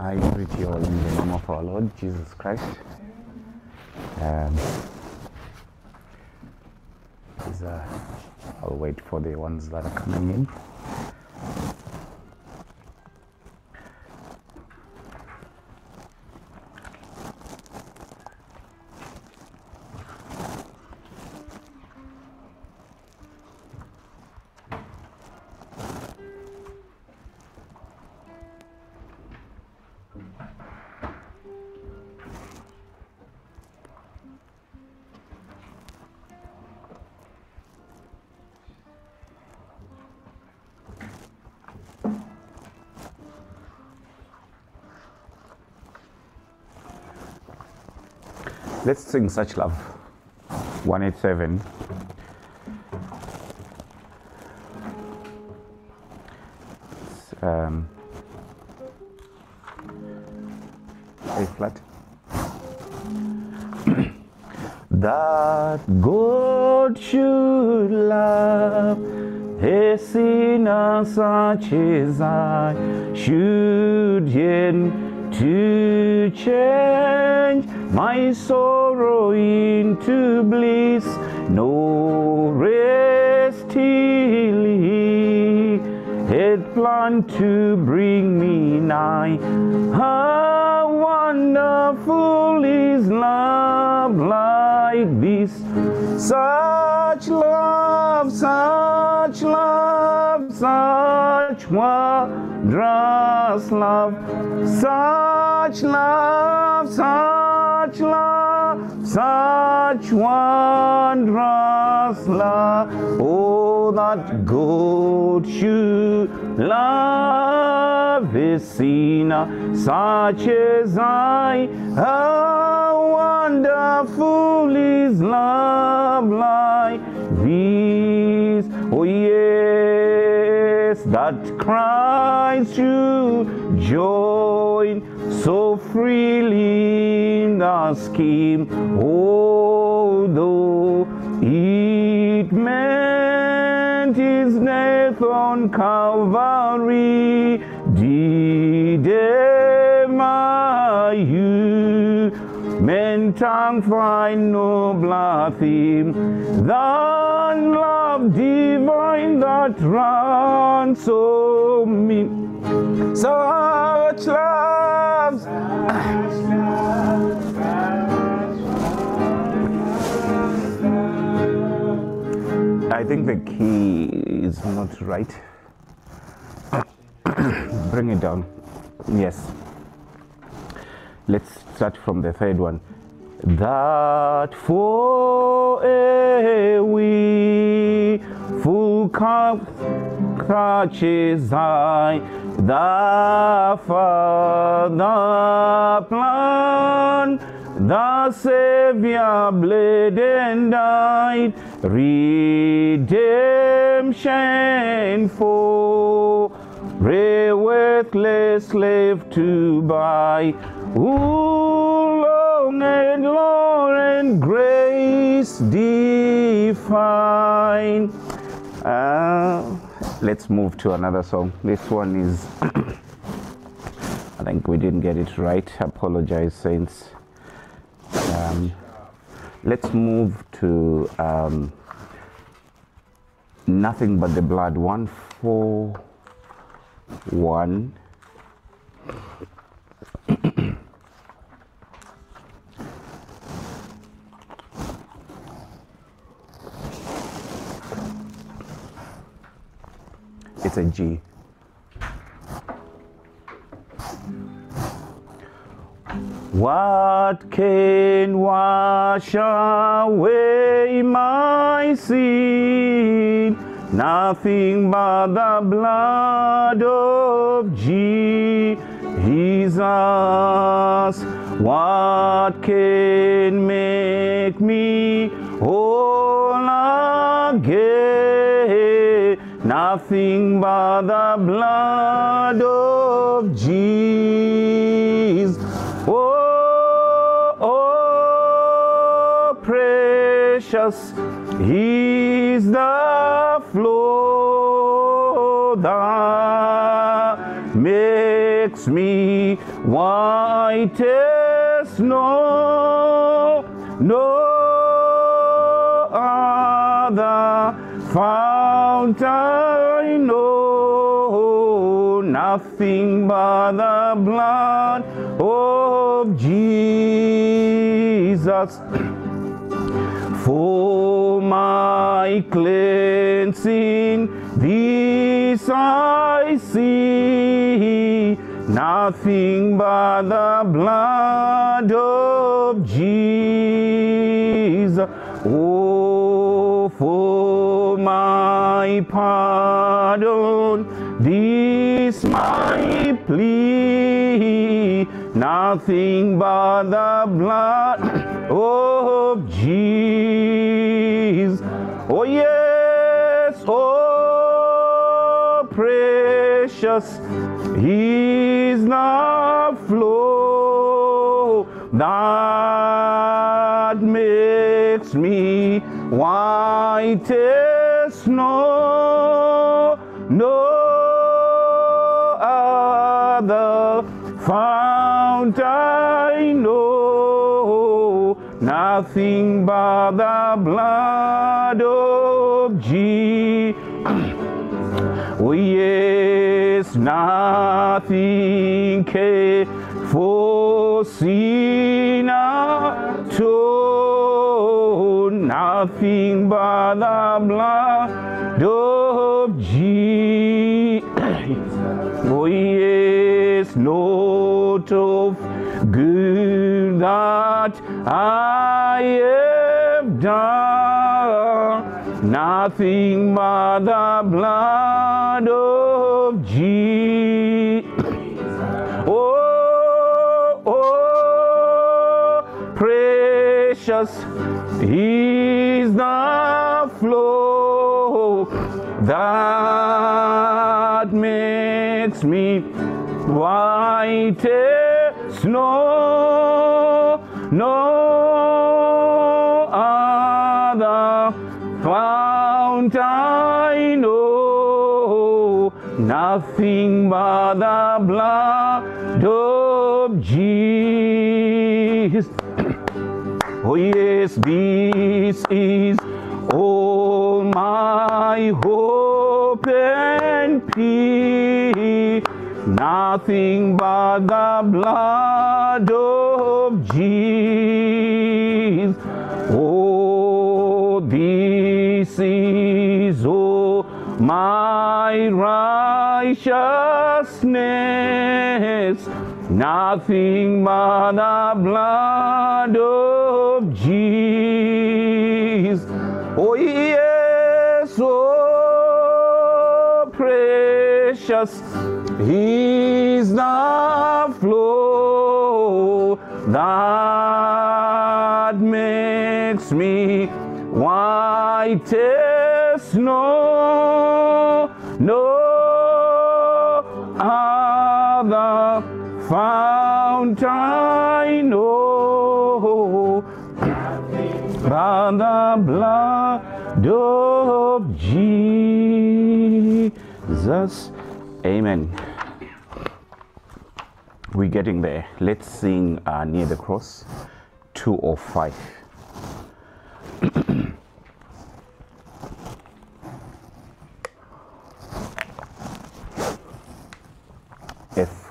I greet you all in the name of our Lord Jesus Christ. I'll wait for the ones that are coming in. Let's sing Such Love, 187. A flat. That God should love a sinner such as I, should yearn to change my sorrow into bliss, no rest till He had planned to bring me nigh. How wonderful is love like this, such love, such love, such wondrous love, such love, such love, such wondrous love. Oh, that God should love a sinner such as I. How wonderful is love like this. Oh yes, that Christ should join so freely in the scheme, although it meant His death on Calvary, did ever human tongue find nobler theme than love divine that ransomed me. Such love, I think the key is not right. Bring it down. Yes. Let's start from the third one. That for a we full catches I, the Father plan, the Savior bled and died, redemption for a worthless slave to buy, who long and law and grace divine. Let's move to another song. This one is, I think we didn't get it right. Apologize, saints. Let's move to Nothing But the Blood, 141. It's a G. What can wash away my sin? Nothing but the blood of Jesus. What can make me whole again? Nothing but the blood of Jesus. Oh, precious is the flow that made makes me white as snow. No other fount I know, nothing but the blood of Jesus. For my cleansing, this I see, nothing but the blood of Jesus. Oh, for my pardon, this my plea, nothing but the blood of Jesus. Oh yes, oh precious is the flow that makes me white as snow. No other fount I know, nothing but the blood of Jesus. Oh yes, nothing can for sinner atone, nothing but the blood of Jesus. Oh yes, not of good that I have done, nothing but the blood of Jesus. Oh, precious is the flow that makes me white as snow. No other fount I know, nothing but the blood of Jesus. Oh yes, this is all my hope and peace, nothing but the blood of Jesus. Oh, this is all my righteousness, nothing but the blood of Jesus. Oh yes, oh precious is the flow that makes me white as snow. No other fount I know, by the blood of Jesus. Amen. We're getting there. Let's sing Near the Cross, 205. F.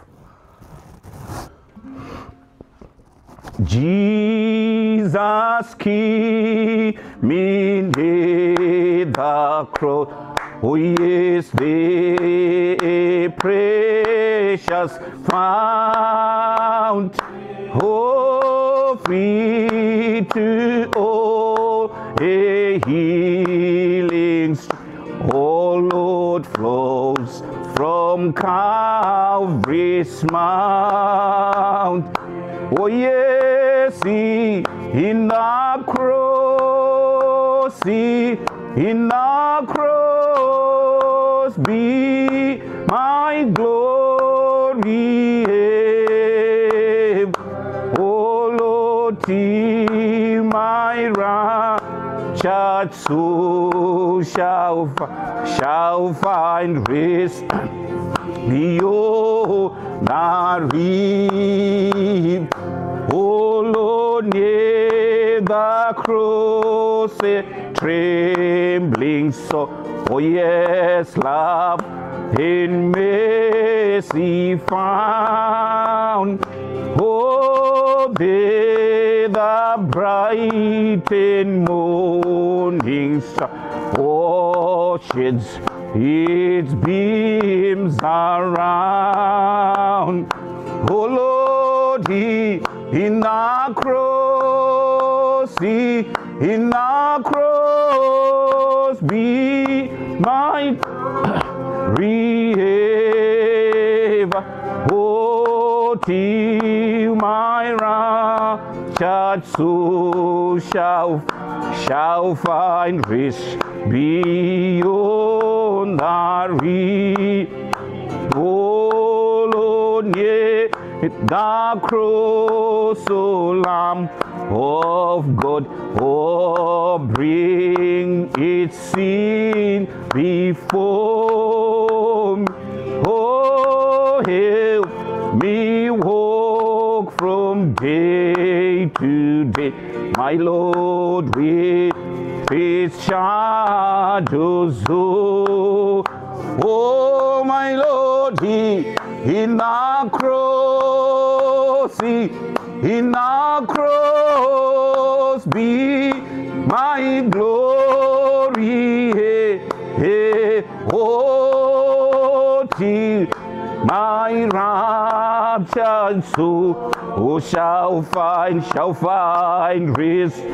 Jesus, keep me near the cross. Oh yes, the precious fount, oh free to all, a healing stream, oh Lord, flows from Calvary's mount. Oh yes, see in the cross, see in the cross, be my glory. Oh Lord, till my righteous soul shall find rest. the reap. Oh Lord, near the cross, a trembling soul. Oh yes, love in mercy found. Oh, there the bright and morning star, oh, sheds its beams around. Oh Lord, He in the cross, He in the cross, be my rehaver. Oh, till my raptured soul shall find rest beyond the reach. Oh Lord, yeah, the cross, O Lamb of God, oh, bring its sin before me. Oh, help me walk from day to day, my Lord, with His shadows. Oh, my Lord, He in the cross, He in the cross, be my glory. Oh, till my raptured soul shall find rest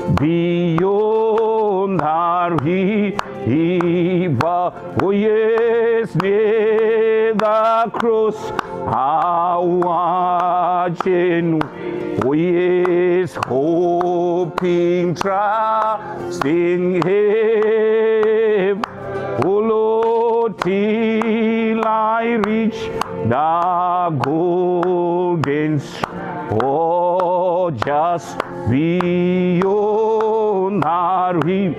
beyond the river. Oh yes, near the cross, I watching. Oh yes, hoping, trusting Him. Oh Lord, till I reach the golden, oh, just beyond the rim.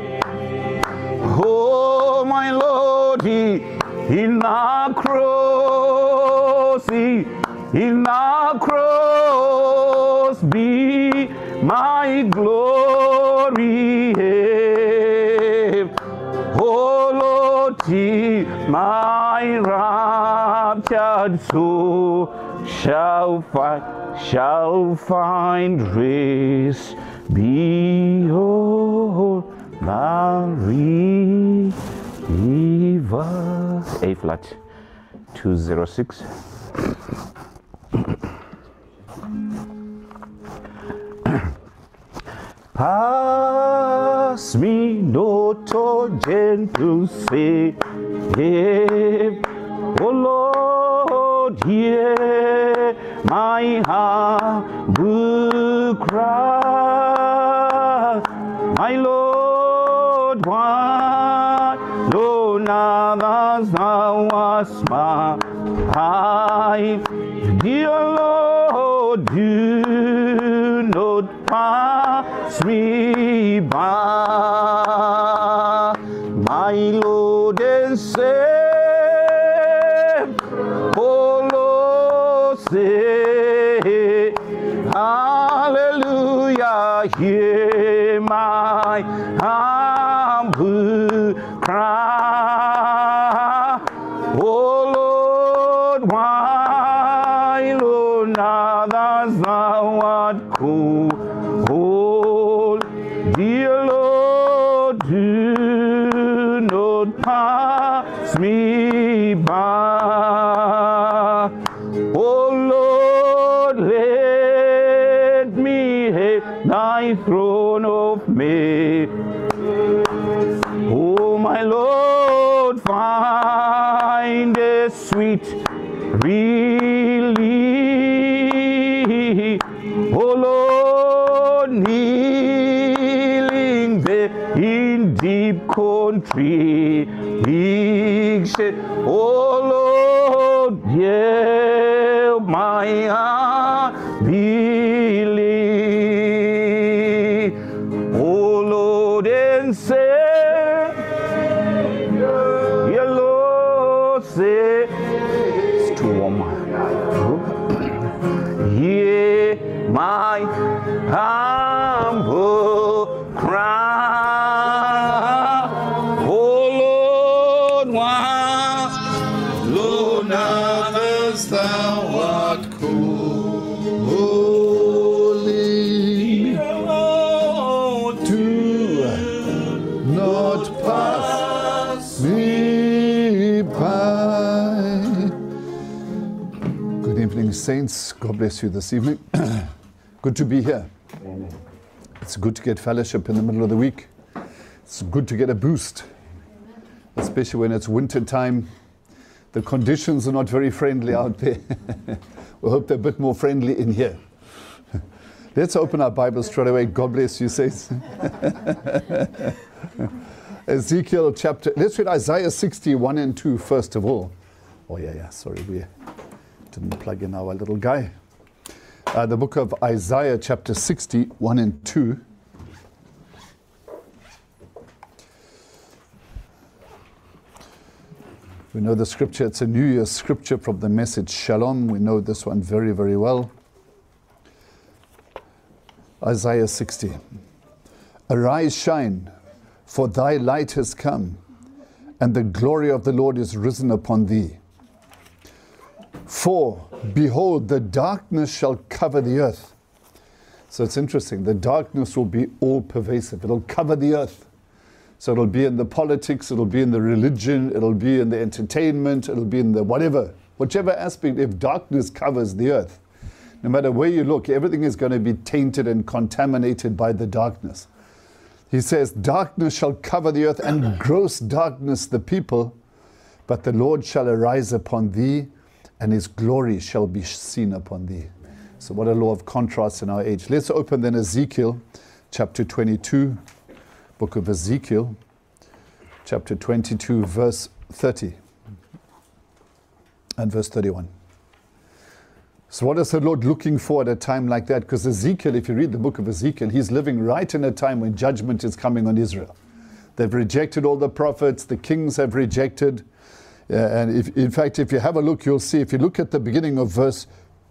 Oh, my Lord, He in the cross, He in the cross, be my glory. Oh Lord, till my raptured soul shall find rest beyond the river. A flat 206. Pass me not, O gentle Savior. O Lord, hear my humble cry. My Lord, why do others thou wast my life? Dear Lord, do not pass me by. My Lord and Savior, oh Lord, say hallelujah, hear my humble cry. Oh Lord, why, Lord, others thou art cold. Dear Lord, do not pass me by. Oh Lord, let me have thy throne of mercy. Oh my Lord, find a sweet relief. Oh Lord, kneeling there in deep contrition. Oh Lord, help my unbelief. Oh Lord and Savior, your Lord, say, Hear my humble cry, oh Lord, why, Lord, now dost thou art calling to not pass me by. Good evening, saints. God bless you this evening. Good to be here. Amen. It's good to get fellowship in the middle of the week. It's good to get a boost, especially when it's winter time. The conditions are not very friendly out there. We hope they're a bit more friendly in here. Let's open our Bibles straight away. God bless you, saints. Ezekiel chapter, let's read Isaiah 61 and 2 first of all. Oh yeah, sorry, we didn't plug in our little guy. The book of Isaiah chapter 61 and 2. We know the scripture, it's a New Year's scripture from the Message Shalom. We know this one very, very well. Isaiah 60. Arise, shine, for thy light has come, and the glory of the Lord is risen upon thee. For, behold, the darkness shall cover the earth. So it's interesting, the darkness will be all pervasive. It'll cover the earth. So it'll be in the politics, it'll be in the religion, it'll be in the entertainment, it'll be in the whatever. Whichever aspect, if darkness covers the earth, no matter where you look, everything is going to be tainted and contaminated by the darkness. He says, darkness shall cover the earth, and gross darkness the people, but the Lord shall arise upon thee, and his glory shall be seen upon thee. So what a law of contrast in our age. Let's open then Ezekiel chapter 22, book of Ezekiel, chapter 22, verse 30 and verse 31. So what is the Lord looking for at a time like that? Because Ezekiel, if you read the book of Ezekiel, he's living right in a time when judgment is coming on Israel. They've rejected all the prophets, the kings have rejected. And in fact, if you have a look, you'll see, if you look at the beginning of verse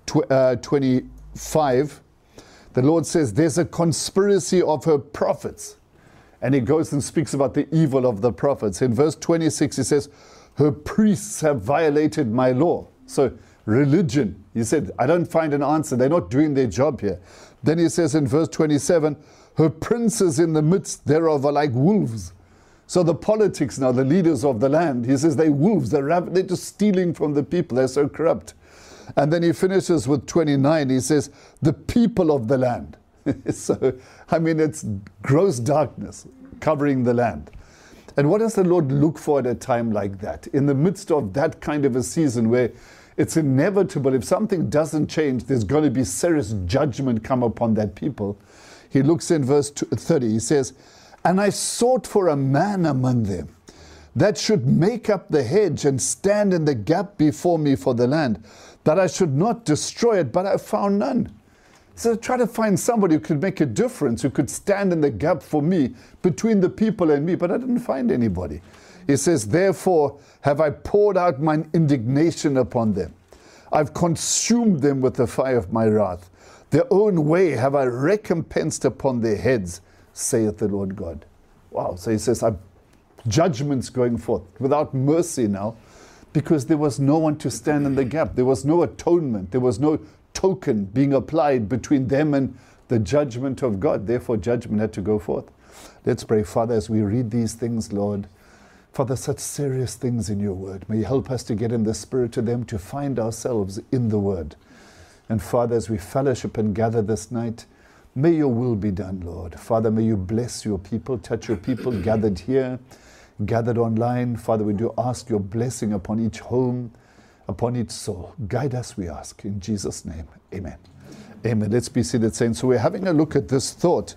25, the Lord says, there's a conspiracy of her prophets. And he goes and speaks about the evil of the prophets. In verse 26, he says, her priests have violated my law. So religion, he said, I don't find an answer. They're not doing their job here. Then he says in verse 27, her princes in the midst thereof are like wolves. So the politics now, the leaders of the land, he says they're wolves, they're just stealing from the people, they're so corrupt. And then he finishes with 29, he says, the people of the land. So, I mean, it's gross darkness covering the land. And what does the Lord look for at a time like that? In the midst of that kind of a season where it's inevitable, if something doesn't change, there's going to be serious judgment come upon that people. He looks in verse 30, he says, and I sought for a man among them that should make up the hedge and stand in the gap before me for the land, that I should not destroy it, but I found none. So I tried to find somebody who could make a difference, who could stand in the gap for me, between the people and me, but I didn't find anybody. He says, therefore have I poured out mine indignation upon them. I've consumed them with the fire of my wrath. Their own way have I recompensed upon their heads, saith the Lord God. Wow, so he says, judgment's going forth without mercy now, because there was no one to stand in the gap. There was no atonement. There was no token being applied between them and the judgment of God. Therefore, judgment had to go forth. Let's pray. Father, as we read these things, Lord, Father, such serious things in your word. May you help us to get in the spirit of them, to find ourselves in the word. And Father, as we fellowship and gather this night, may your will be done, Lord. Father, may you bless your people, touch your people gathered here, gathered online. Father, we do ask your blessing upon each home, upon each soul. Guide us, we ask, in Jesus' name. Amen. Amen. Let's be seated, saints. So we're having a look at this thought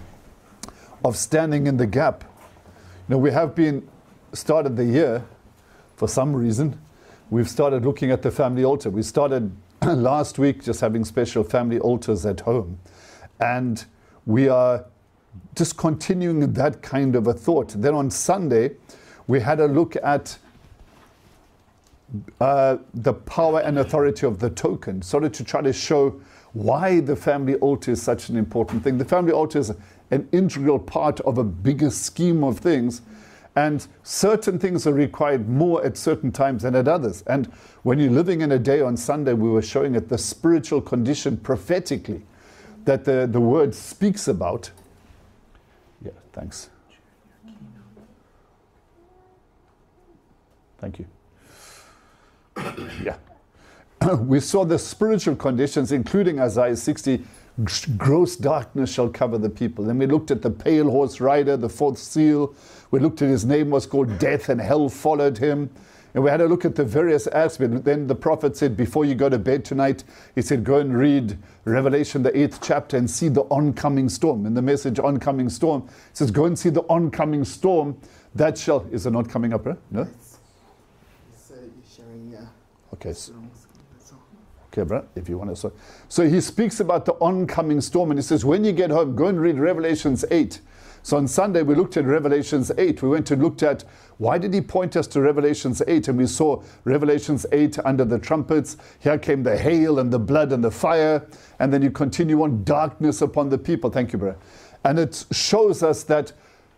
of standing in the gap. You know, we have been started the year, for some reason, we've started looking at the family altar. We started last week just having special family altars at home. And we are just continuing that kind of a thought. Then on Sunday, we had a look at the power and authority of the token, sort of to try to show why the family altar is such an important thing. The family altar is an integral part of a bigger scheme of things, and certain things are required more at certain times than at others. And when you're living in a day on Sunday, we were showing it the spiritual condition prophetically that the word speaks about. Yeah, thanks. Thank you. Yeah. We saw the spiritual conditions, including Isaiah 60, gross darkness shall cover the people. Then we looked at the pale horse rider, the fourth seal. We looked at his name was called Death, and hell followed him. And we had a look at the various aspects. Then the prophet said, before you go to bed tonight, he said, go and read Revelation, the 8th chapter, and see the oncoming storm. In the message, oncoming storm, it says, go and see the oncoming storm that shall... Is it not coming up, right? No? It's showing, yeah. Okay. Okay, bro, if you want to. So he speaks about the oncoming storm, and he says, when you get home, go and read Revelations 8. So on Sunday, we looked at Revelations 8. We went and looked at, why did he point us to Revelations 8? And we saw Revelations 8 under the trumpets. Here came the hail and the blood and the fire. And then you continue on, darkness upon the people. Thank you, bro. And it shows us that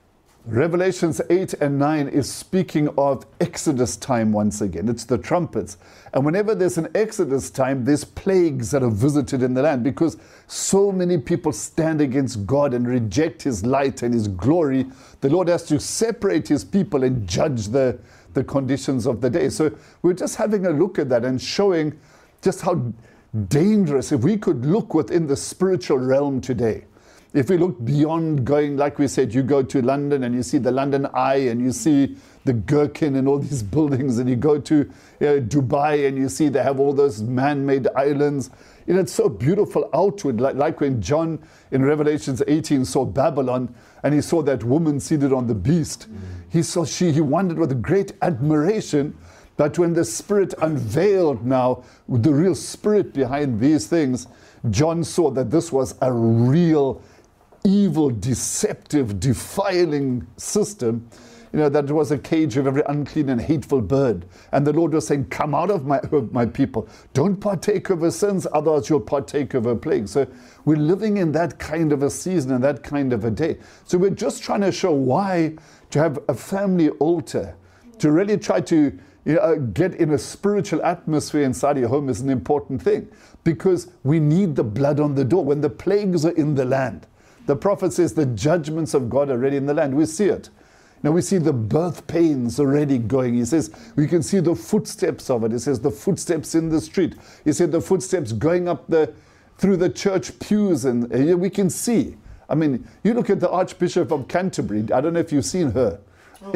Revelations 8 and 9 is speaking of Exodus time once again. It's the trumpets. And whenever there's an Exodus time, there's plagues that are visited in the land because so many people stand against God and reject His light and His glory. The Lord has to separate His people and judge the conditions of the day. So we're just having a look at that and showing just how dangerous, if we could look within the spiritual realm today. If we look beyond going, like we said, you go to London and you see the London Eye and you see the Gherkin and all these buildings, and you go to Dubai and you see they have all those man-made islands. You know, it's so beautiful outward, like when John in Revelations 18 saw Babylon and he saw that woman seated on the beast. He wondered with great admiration. But when the Spirit unveiled now the real spirit behind these things, John saw that this was a real evil, deceptive, defiling system, you know, that it was a cage of every unclean and hateful bird. And the Lord was saying, come out of my people. Don't partake of her sins, otherwise you'll partake of her plague. So we're living in that kind of a season and that kind of a day. So we're just trying to show why to have a family altar, to really try to get in a spiritual atmosphere inside your home is an important thing, because we need the blood on the door. When the plagues are in the land, the prophet says the judgments of God are already in the land. We see it. Now we see the birth pains already going. He says we can see the footsteps of it. He says the footsteps in the street. He said the footsteps going up through the church pews, and we can see. I mean, you look at the Archbishop of Canterbury. I don't know if you've seen her. Oh.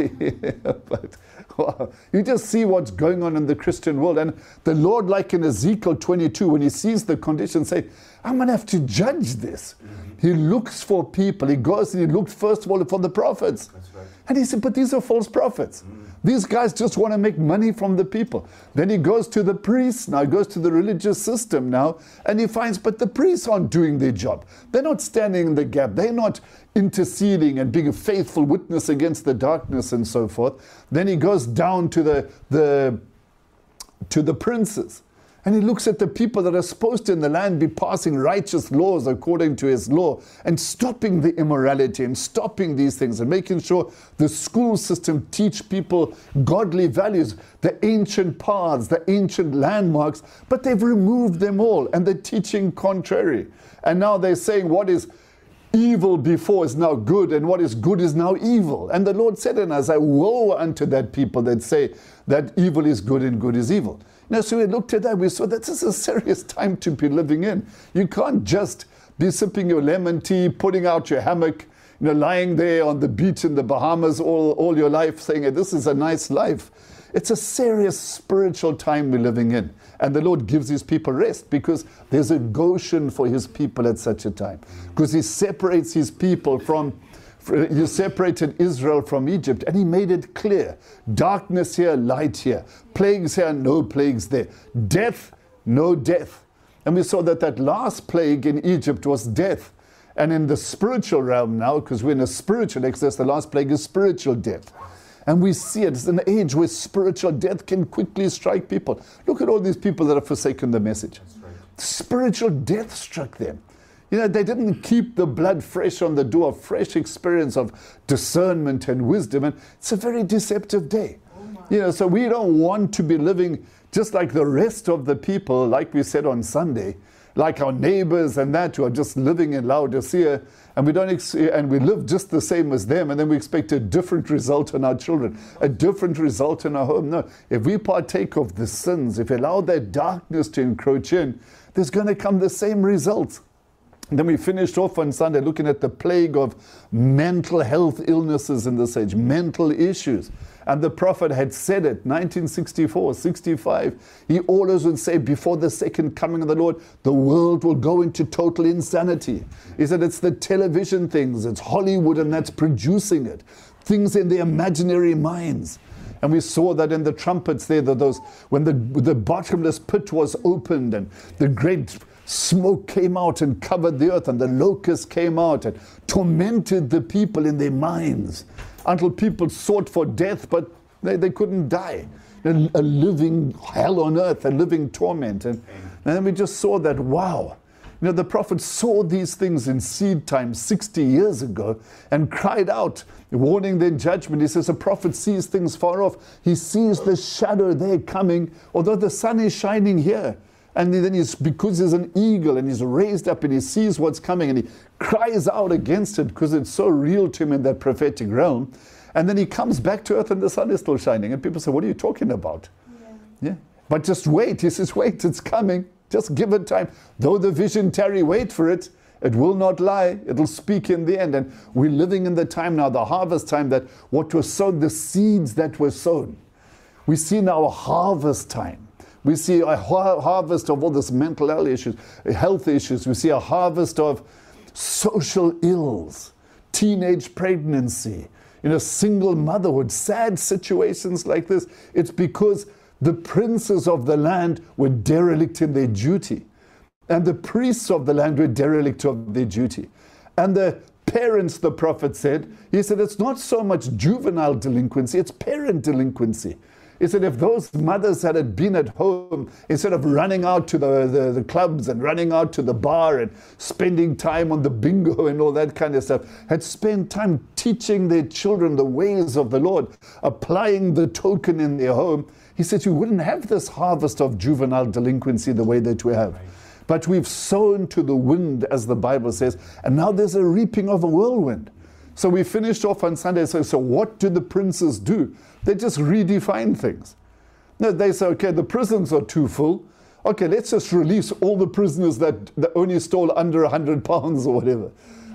But wow, you just see what's going on in the Christian world. And the Lord, like in Ezekiel 22, when He sees the condition, say, I'm going to have to judge this. He looks for people. He goes and He looked first of all for the prophets. That's right. And He said, but these are false prophets. These guys just want to make money from the people. Then He goes to the priests now. He goes to the religious system now. And He finds, but the priests aren't doing their job. They're not standing in the gap. They're not interceding and being a faithful witness against the darkness and so forth. Then He goes down to the princes. And He looks at the people that are supposed to in the land be passing righteous laws according to His law and stopping the immorality and stopping these things and making sure the school system teach people godly values, the ancient paths, the ancient landmarks, but they've removed them all and they're teaching contrary. And now they're saying what is evil before is now good, and what is good is now evil. And the Lord said in Isaiah, woe unto that people that say that evil is good and good is evil. Now, so we looked at that, we saw that this is a serious time to be living in. You can't just be sipping your lemon tea, putting out your hammock, lying there on the beach in the Bahamas all your life saying, this is a nice life. It's a serious spiritual time we're living in. And the Lord gives His people rest because there's a Goshen for His people at such a time. Because He separates His people He separated Israel from Egypt, and He made it clear. Darkness here, light here. Plagues here, no plagues there. Death, no death. And we saw that last plague in Egypt was death. And in the spiritual realm now, because we're in a spiritual exodus, the last plague is spiritual death. And we see it. It's an age where spiritual death can quickly strike people. Look at all these people that have forsaken the message. Right. Spiritual death struck them. You know, they didn't keep the blood fresh on the door, fresh experience of discernment and wisdom. And it's a very deceptive day. You know, so we don't want to be living just like the rest of the people, like we said on Sunday, like our neighbors and that who are just living in Laodicea, and we live just the same as them, and then we expect a different result in our children, a different result in our home. No, if we partake of the sins, if we allow that darkness to encroach in, there's going to come the same results. And then we finished off on Sunday looking at the plague of mental health illnesses in this age, mental issues. And the prophet had said it, 1964, 65. He always would say, before the second coming of the Lord, the world will go into total insanity. He said it's the television things, it's Hollywood, and that's producing it. Things in the imaginary minds. And we saw that in the trumpets there, when the bottomless pit was opened and the great smoke came out and covered the earth, and the locusts came out and tormented the people in their minds until people sought for death, but they couldn't die. A living hell on earth, a living torment. And then we just saw that, wow. You know, the prophet saw these things in seed time 60 years ago and cried out, warning their judgment. He says a prophet sees things far off. He sees the shadow there coming, although the sun is shining here. And then because he's an eagle and he's raised up and he sees what's coming and he cries out against it because it's so real to him in that prophetic realm. And then he comes back to earth and the sun is still shining. And people say, what are you talking about? Yeah. But just wait. He says, wait, it's coming. Just give it time. Though the vision tarry, wait for it. It will not lie. It'll speak in the end. And we're living in the time now, the harvest time, that what was sown, the seeds that were sown. We see now a harvest time. We see a harvest of all this mental health issues. We see a harvest of social ills, teenage pregnancy, single motherhood, sad situations like this. It's because the princes of the land were derelict in their duty. And the priests of the land were derelict of their duty. And the parents, the prophet said, he said, it's not so much juvenile delinquency, it's parent delinquency. He said if those mothers had been at home, instead of running out to the clubs and running out to the bar and spending time on the bingo and all that kind of stuff, had spent time teaching their children the ways of the Lord, applying the token in their home, he said you wouldn't have this harvest of juvenile delinquency the way that we have. But we've sown to the wind, as the Bible says, and now there's a reaping of a whirlwind. So we finished off on Sunday, so what do the princes do? They just redefine things. No, they say, okay, the prisons are too full. Okay, let's just release all the prisoners that only stole under 100 pounds or whatever.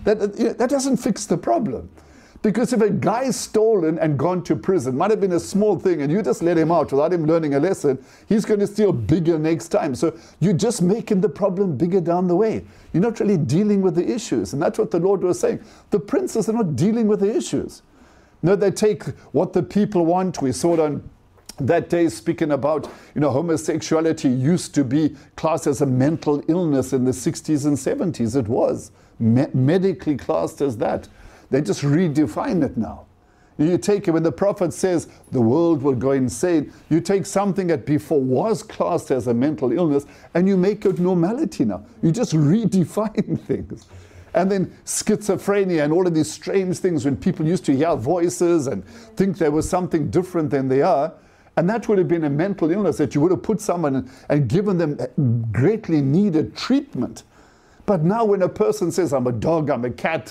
That doesn't fix the problem. Because if a guy's stolen and gone to prison, might have been a small thing, and you just let him out without him learning a lesson, he's going to steal bigger next time. So you're just making the problem bigger down the way. You're not really dealing with the issues. And that's what the Lord was saying. The princes are not dealing with the issues. No, they take what the people want. We saw it on that day speaking about, homosexuality used to be classed as a mental illness in the 60s and 70s. It was medically classed as that. They just redefine it now. You take it when the prophet says the world will go insane, you take something that before was classed as a mental illness and you make it normality now. You just redefine things. And then schizophrenia and all of these strange things when people used to hear voices and think there was something different than they are. And that would have been a mental illness that you would have put someone and given them greatly needed treatment. But now when a person says, I'm a dog, I'm a cat,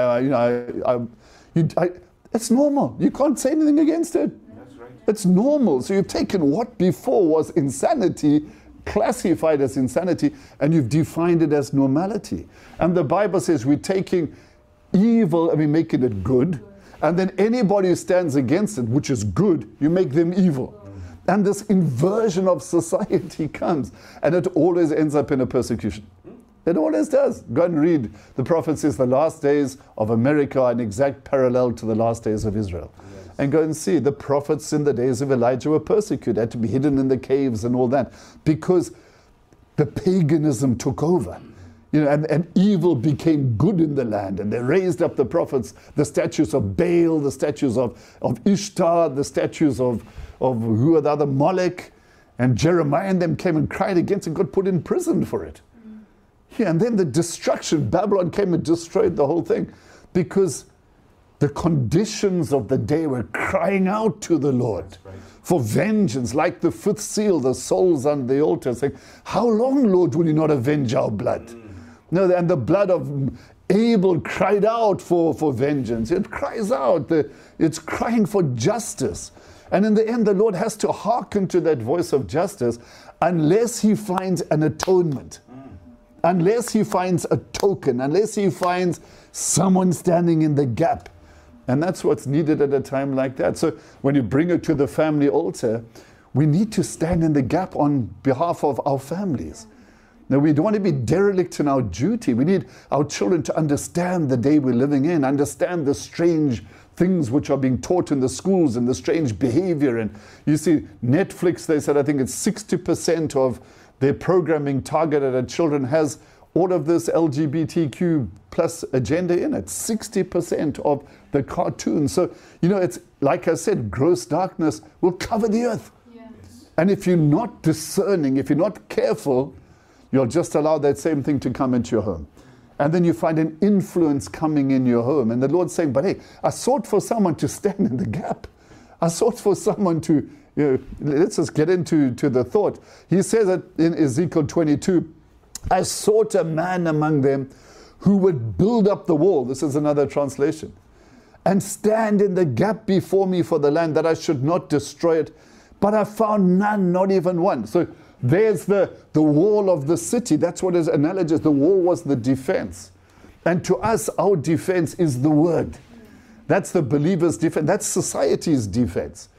it's normal. You can't say anything against it. That's right. It's normal. So you've taken what before was insanity, classified as insanity, and you've defined it as normality. And the Bible says we're taking evil and we're making it good. And then anybody who stands against it, which is good, you make them evil. And this inversion of society comes. And it always ends up in a persecution. It always does. Go and read. The prophet says the last days of America are an exact parallel to the last days of Israel. Yes. And go and see. The prophets in the days of Elijah were persecuted, had to be hidden in the caves and all that, because the paganism took over. You know, and evil became good in the land, and they raised up the prophets, the statues of Baal, the statues of Ishtar, the statues of who are the other, Molech, and Jeremiah and them came and cried against it and got put in prison for it. Yeah, and then the destruction, Babylon came and destroyed the whole thing because the conditions of the day were crying out to the Lord for vengeance, like the fifth seal, the souls on the altar saying, how long, Lord, will you not avenge our blood? No, and the blood of Abel cried out for vengeance. It cries out, it's crying for justice. And in the end, the Lord has to hearken to that voice of justice unless he finds an atonement, unless he finds a token, unless he finds someone standing in the gap. And that's what's needed at a time like that. So when you bring it to the family altar, we need to stand in the gap on behalf of our families. Now, we don't want to be derelict in our duty. We need our children to understand the day we're living in, understand the strange things which are being taught in the schools and the strange behavior. And you see, Netflix, they said, I think it's 60% of their programming targeted at children has all of this LGBTQ plus agenda in it. 60% of the cartoons. So, you know, it's like I said, gross darkness will cover the earth. Yes. And if you're not discerning, if you're not careful, you'll just allow that same thing to come into your home. And then you find an influence coming in your home. And the Lord's saying, but hey, I sought for someone to stand in the gap. I sought for someone to, let's just get into the thought. He says that in Ezekiel 22, I sought a man among them who would build up the wall. This is another translation. And stand in the gap before me for the land, that I should not destroy it. But I found none, not even one. So there's the wall of the city. That's what is analogous. The wall was the defense. And to us, our defense is the word. That's the believer's defense. That's society's defense.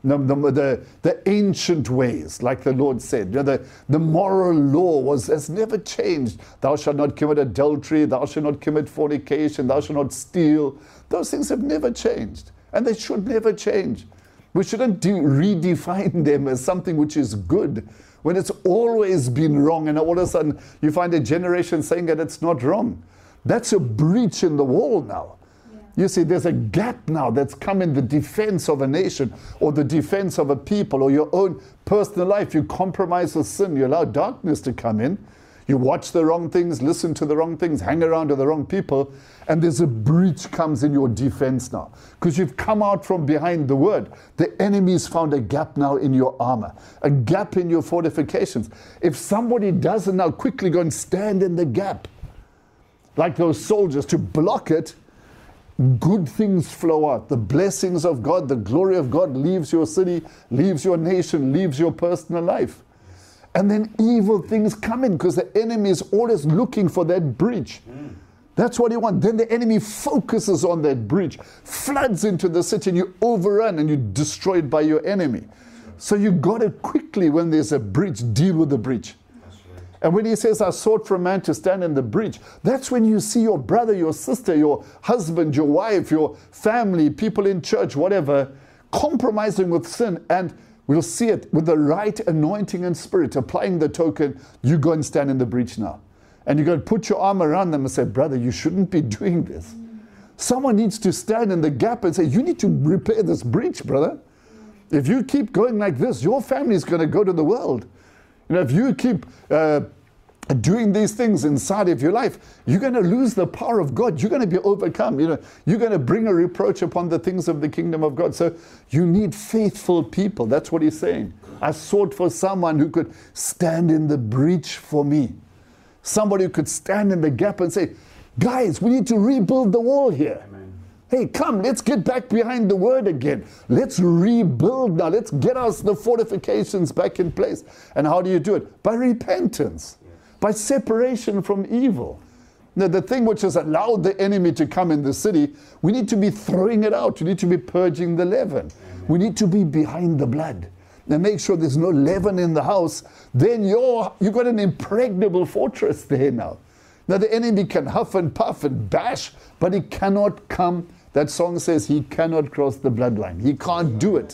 The ancient ways, like the Lord said. The moral law has never changed. Thou shalt not commit adultery. Thou shalt not commit fornication. Thou shalt not steal. Those things have never changed. And they should never change. We shouldn't redefine them as something which is good when it's always been wrong, and all of a sudden you find a generation saying that it's not wrong. That's a breach in the wall now. Yeah. You see, there's a gap now that's come in the defense of a nation or the defense of a people or your own personal life. You compromise with sin. You allow darkness to come in. You watch the wrong things, listen to the wrong things, hang around with the wrong people, and there's a breach comes in your defense now. Because you've come out from behind the word. The enemy's found a gap now in your armor, a gap in your fortifications. If somebody doesn't now quickly go and stand in the gap, like those soldiers, to block it, good things flow out. The blessings of God, the glory of God leaves your city, leaves your nation, leaves your personal life. And then evil things come in because the enemy is always looking for that breach. That's what he wants. Then the enemy focuses on that breach, floods into the city, and you overrun and you're destroyed by your enemy. So you got to quickly, when there's a breach, deal with the breach. And when he says, I sought for a man to stand in the breach, that's when you see your brother, your sister, your husband, your wife, your family, people in church, whatever, compromising with sin. And we'll see it with the right anointing and spirit, applying the token. You go and stand in the breach now. And you go and put your arm around them and say, brother, you shouldn't be doing this. Someone needs to stand in the gap and say, you need to repair this breach, brother. If you keep going like this, your family is going to go to the world. You know, if you keep doing these things inside of your life, you're going to lose the power of God. You're going to be overcome. You know, you're going to bring a reproach upon the things of the kingdom of God. So you need faithful people. That's what he's saying. I sought for someone who could stand in the breach for me. Somebody who could stand in the gap and say, guys, we need to rebuild the wall here. Amen. Hey, come, let's get back behind the word again. Let's rebuild now. Let's get us the fortifications back in place. And how do you do it? By repentance. By separation from evil. Now, the thing which has allowed the enemy to come in the city, we need to be throwing it out. We need to be purging the leaven. Amen. We need to be behind the blood. And make sure there's no leaven in the house. Then you've got an impregnable fortress there now. Now the enemy can huff and puff and bash, but he cannot come. That song says he cannot cross the bloodline. He can't do it.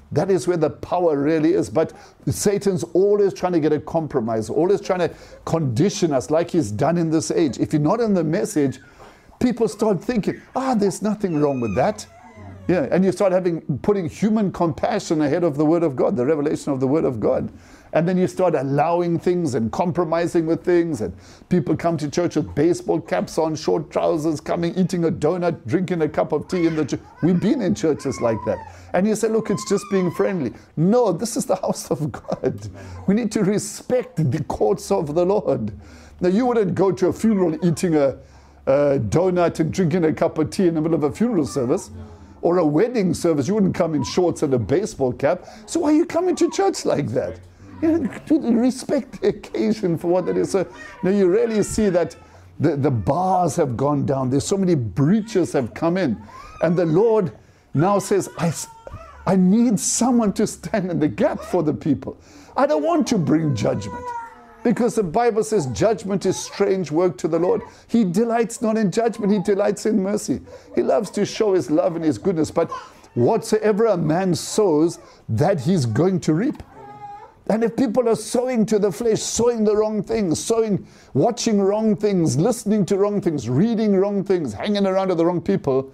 That is where the power really is. But Satan's always trying to get a compromise, always trying to condition us like he's done in this age. If you're not in the message, people start thinking, there's nothing wrong with that. Yeah, and you start putting human compassion ahead of the Word of God, the revelation of the Word of God. And then you start allowing things and compromising with things, and people come to church with baseball caps on, short trousers, coming, eating a donut, drinking a cup of tea in the church. We've been in churches like that. And you say, look, it's just being friendly. No, this is the house of God. We need to respect the courts of the Lord. Now, you wouldn't go to a funeral eating a donut and drinking a cup of tea in the middle of a funeral service. Or a wedding service. You wouldn't come in shorts and a baseball cap. So why are you coming to church like that? Respect the occasion for what it is. So now you really see that the bars have gone down. There's so many breaches have come in. And the Lord now says, I need someone to stand in the gap for the people. I don't want to bring judgment. Because the Bible says judgment is strange work to the Lord. He delights not in judgment, He delights in mercy. He loves to show His love and His goodness. But whatsoever a man sows, that he's going to reap. And if people are sowing to the flesh, sowing the wrong things, watching wrong things, listening to wrong things, reading wrong things, hanging around with the wrong people,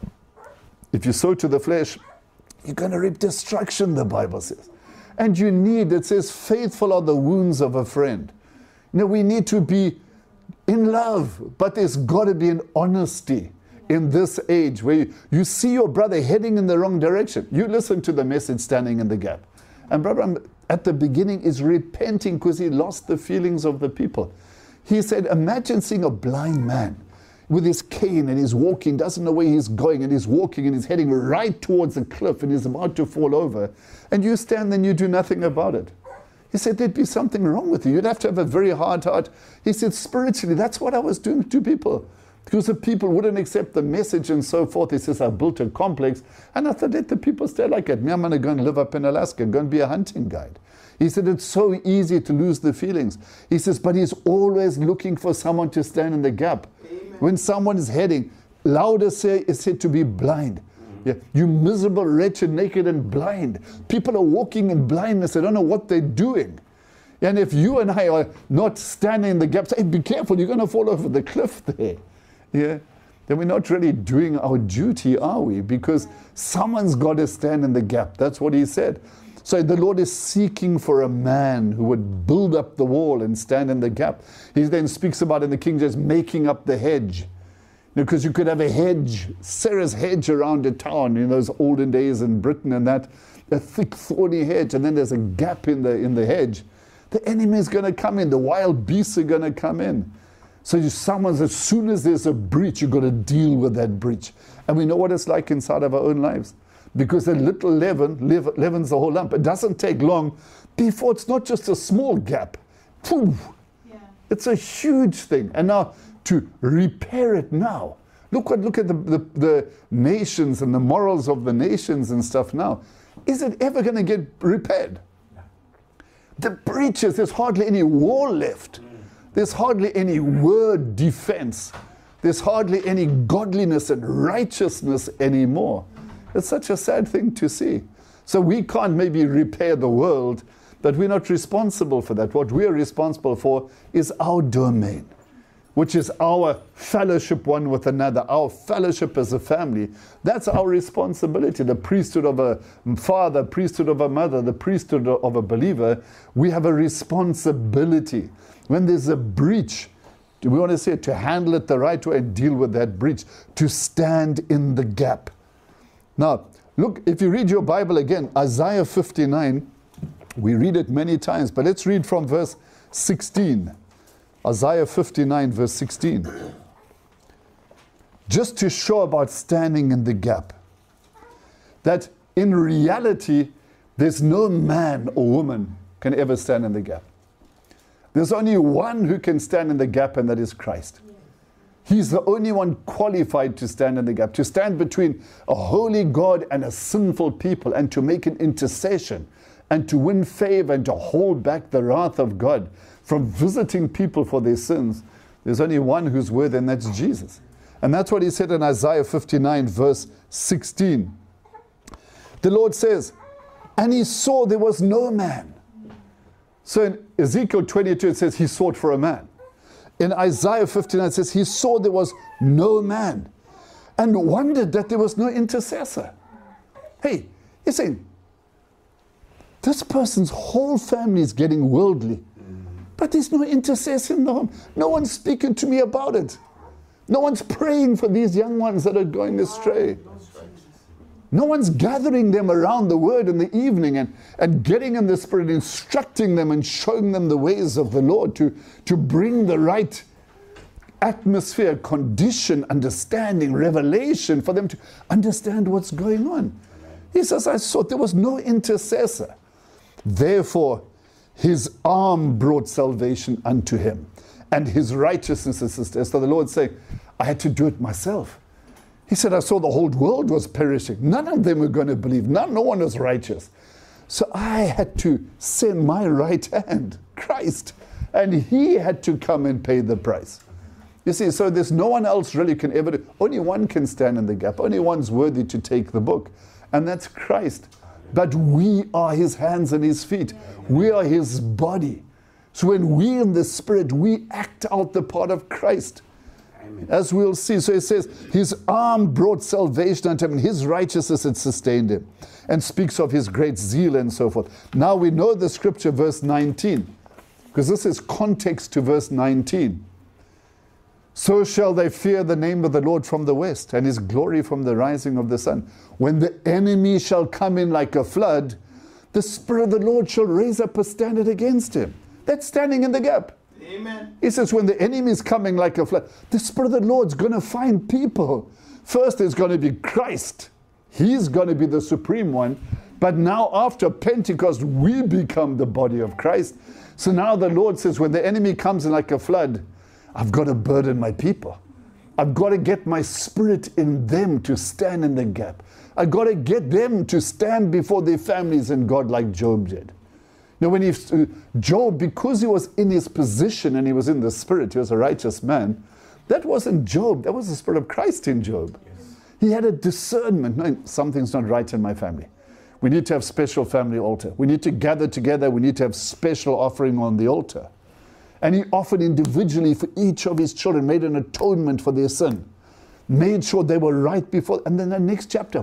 if you sow to the flesh, you're going to reap destruction, the Bible says. And it says, faithful are the wounds of a friend. We need to be in love, but there's got to be an honesty in this age where you see your brother heading in the wrong direction. You listen to the message, Standing in the Gap. And brother, at the beginning, is repenting because he lost the feelings of the people. He said, imagine seeing a blind man with his cane and he's walking, doesn't know where he's going, and he's walking and he's heading right towards a cliff and he's about to fall over. And you stand and you do nothing about it. He said, there'd be something wrong with you. You'd have to have a very hard heart. He said, spiritually, that's what I was doing to people. Because the people wouldn't accept the message and so forth. He says, I built a complex. And I thought, let the people stay like it. Me, I'm going to go and live up in Alaska, go and be a hunting guide. He said, it's so easy to lose the feelings. He says, but he's always looking for someone to stand in the gap. Amen. When someone is heading, louder is said to be blind. Yeah. You miserable, wretched, naked, and blind. People are walking in blindness. They don't know what they're doing. And if you and I are not standing in the gap, say, be careful, you're going to fall over the cliff there. Yeah. Then we're not really doing our duty, are we? Because someone's got to stand in the gap. That's what he said. So the Lord is seeking for a man who would build up the wall and stand in the gap. He then speaks about in the King James, making up the hedge. Because you could have a hedge, Sarah's hedge around a town in those olden days in Britain, and that, a thick thorny hedge, and then there's a gap in the hedge. The enemy is going to come in. The wild beasts are going to come in. So as soon as there's a breach, you've got to deal with that breach. And we know what it's like inside of our own lives. Because a little leaven leavens the whole lump. It doesn't take long before it's not just a small gap. Poof! Yeah. It's a huge thing. And now to repair it now. Look at the nations and the morals of the nations and stuff now. Is it ever going to get repaired? Yeah. The breaches, there's hardly any wall left. There's hardly any word defense. There's hardly any godliness and righteousness anymore. It's such a sad thing to see. So we can't maybe repair the world, but we're not responsible for that. What we're responsible for is our domain, which is our fellowship one with another, our fellowship as a family. That's our responsibility. The priesthood of a father, priesthood of a mother, the priesthood of a believer, we have a responsibility. When there's a breach, we want to say to handle it the right way and deal with that breach, to stand in the gap. Now, look, if you read your Bible again, Isaiah 59, we read it many times, but let's read from verse 16. Isaiah 59, verse 16. Just to show about standing in the gap. That in reality, there's no man or woman can ever stand in the gap. There's only one who can stand in the gap, and that is Christ. He's the only one qualified to stand in the gap, to stand between a holy God and a sinful people, and to make an intercession, and to win favor, and to hold back the wrath of God from visiting people for their sins. There's only one who's worthy, and that's Jesus. And that's what he said in Isaiah 59, verse 16. The Lord says, and he saw there was no man. So in Ezekiel 22 it says he sought for a man. In Isaiah 59 it says he saw there was no man and wondered that there was no intercessor. Hey, he's saying, this person's whole family is getting worldly, but there's no intercessor in the home. No one's speaking to me about it. No one's praying for these young ones that are going astray. No one's gathering them around the Word in the evening and getting in the Spirit, instructing them and showing them the ways of the Lord to bring the right atmosphere, condition, understanding, revelation for them to understand what's going on. He says, I saw there was no intercessor. Therefore, his arm brought salvation unto him, and his righteousness assisted. So the Lord saying, I had to do it myself. He said, I saw the whole world was perishing. None of them were going to believe. No one was righteous. So I had to send my right hand, Christ, and he had to come and pay the price. You see, so there's no one else really can ever do. Only one can stand in the gap. Only one's worthy to take the book, and that's Christ. But we are his hands and his feet. We are his body. So when we in the Spirit, we act out the part of Christ. Amen. As we'll see. So it says, his arm brought salvation unto him, and his righteousness had sustained him. And speaks of his great zeal and so forth. Now we know the scripture, verse 19. Because this is context to verse 19. So shall they fear the name of the Lord from the west, and his glory from the rising of the sun. When the enemy shall come in like a flood, the Spirit of the Lord shall raise up a standard against him. That's standing in the gap. Amen. He says when the enemy is coming like a flood, the Spirit of the Lord's going to find people. First there's going to be Christ. He's going to be the supreme one. But now after Pentecost, we become the body of Christ. So now the Lord says when the enemy comes in like a flood, I've got to burden my people. I've got to get my Spirit in them to stand in the gap. I've got to get them to stand before their families and God like Job did. Now when Job, because he was in his position and he was in the Spirit, he was a righteous man, that wasn't Job, that was the Spirit of Christ in Job. Yes. He had a discernment. No, something's not right in my family. We need to have special family altar. We need to gather together. We need to have special offering on the altar. And he offered individually for each of his children, made an atonement for their sin, made sure they were right before, and then the next chapter,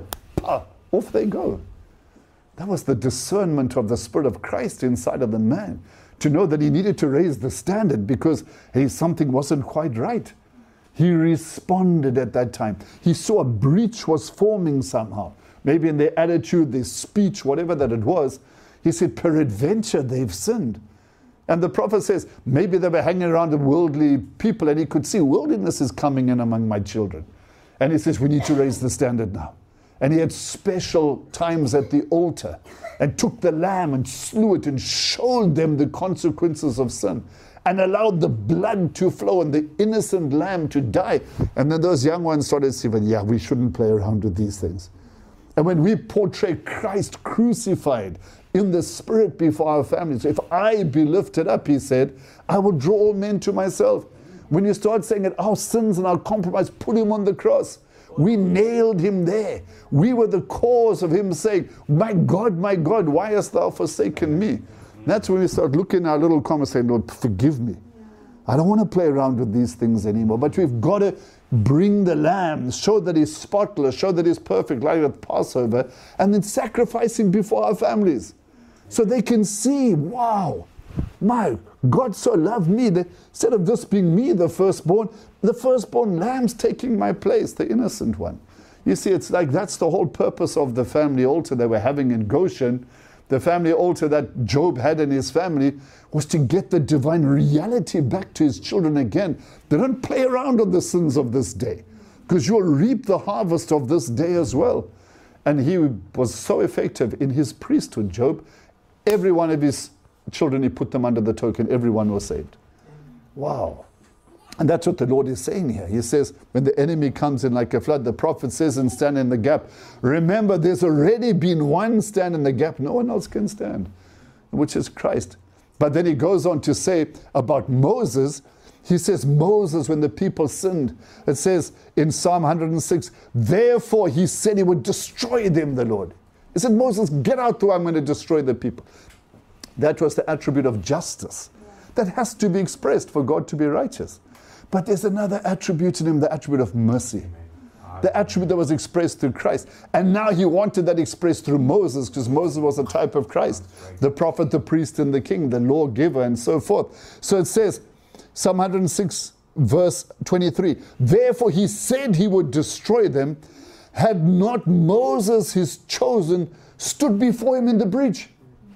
off they go. That was the discernment of the Spirit of Christ inside of the man, to know that he needed to raise the standard because, hey, something wasn't quite right. He responded at that time. He saw a breach was forming somehow, maybe in their attitude, their speech, whatever that it was. He said, peradventure they've sinned. And the prophet says, maybe they were hanging around the worldly people and he could see worldliness is coming in among my children. And he says, we need to raise the standard now. And he had special times at the altar and took the lamb and slew it and showed them the consequences of sin and allowed the blood to flow and the innocent lamb to die. And then those young ones started saying, yeah, we shouldn't play around with these things. And when we portray Christ crucified in the Spirit before our families, if I be lifted up, he said, I will draw all men to myself. When you start saying that our sins and our compromise, put him on the cross. We nailed him there. We were the cause of him saying, my God, why hast thou forsaken me? That's when we start looking at our little comments saying, Lord, forgive me. I don't want to play around with these things anymore. But we've got to bring the lamb, show that he's spotless, show that he's perfect, like at Passover, and then sacrifice him before our families. So they can see, wow, my God so loved me that instead of this being me, the firstborn lamb's taking my place, the innocent one. You see, it's like that's the whole purpose of the family altar they were having in Goshen. The family altar that Job had in his family was to get the divine reality back to his children again. They don't play around on the sins of this day, because you'll reap the harvest of this day as well. And he was so effective in his priesthood, Job. Every one of his children, he put them under the token. Everyone was saved. Wow. And that's what the Lord is saying here. He says, when the enemy comes in like a flood, the prophet says, and stand in the gap. Remember, there's already been one stand in the gap. No one else can stand, which is Christ. But then he goes on to say about Moses. He says, Moses, when the people sinned, it says in Psalm 106, therefore he said he would destroy them, the Lord. He said, Moses, get out the way, I'm going to destroy the people. That was the attribute of justice. That has to be expressed for God to be righteous. But there's another attribute in him, the attribute of mercy. The attribute that was expressed through Christ. And now he wanted that expressed through Moses, because Moses was a type of Christ. The prophet, the priest, and the king, the lawgiver, and so forth. So it says, Psalm 106, verse 23, therefore he said he would destroy them, had not Moses, his chosen, stood before him in the breach,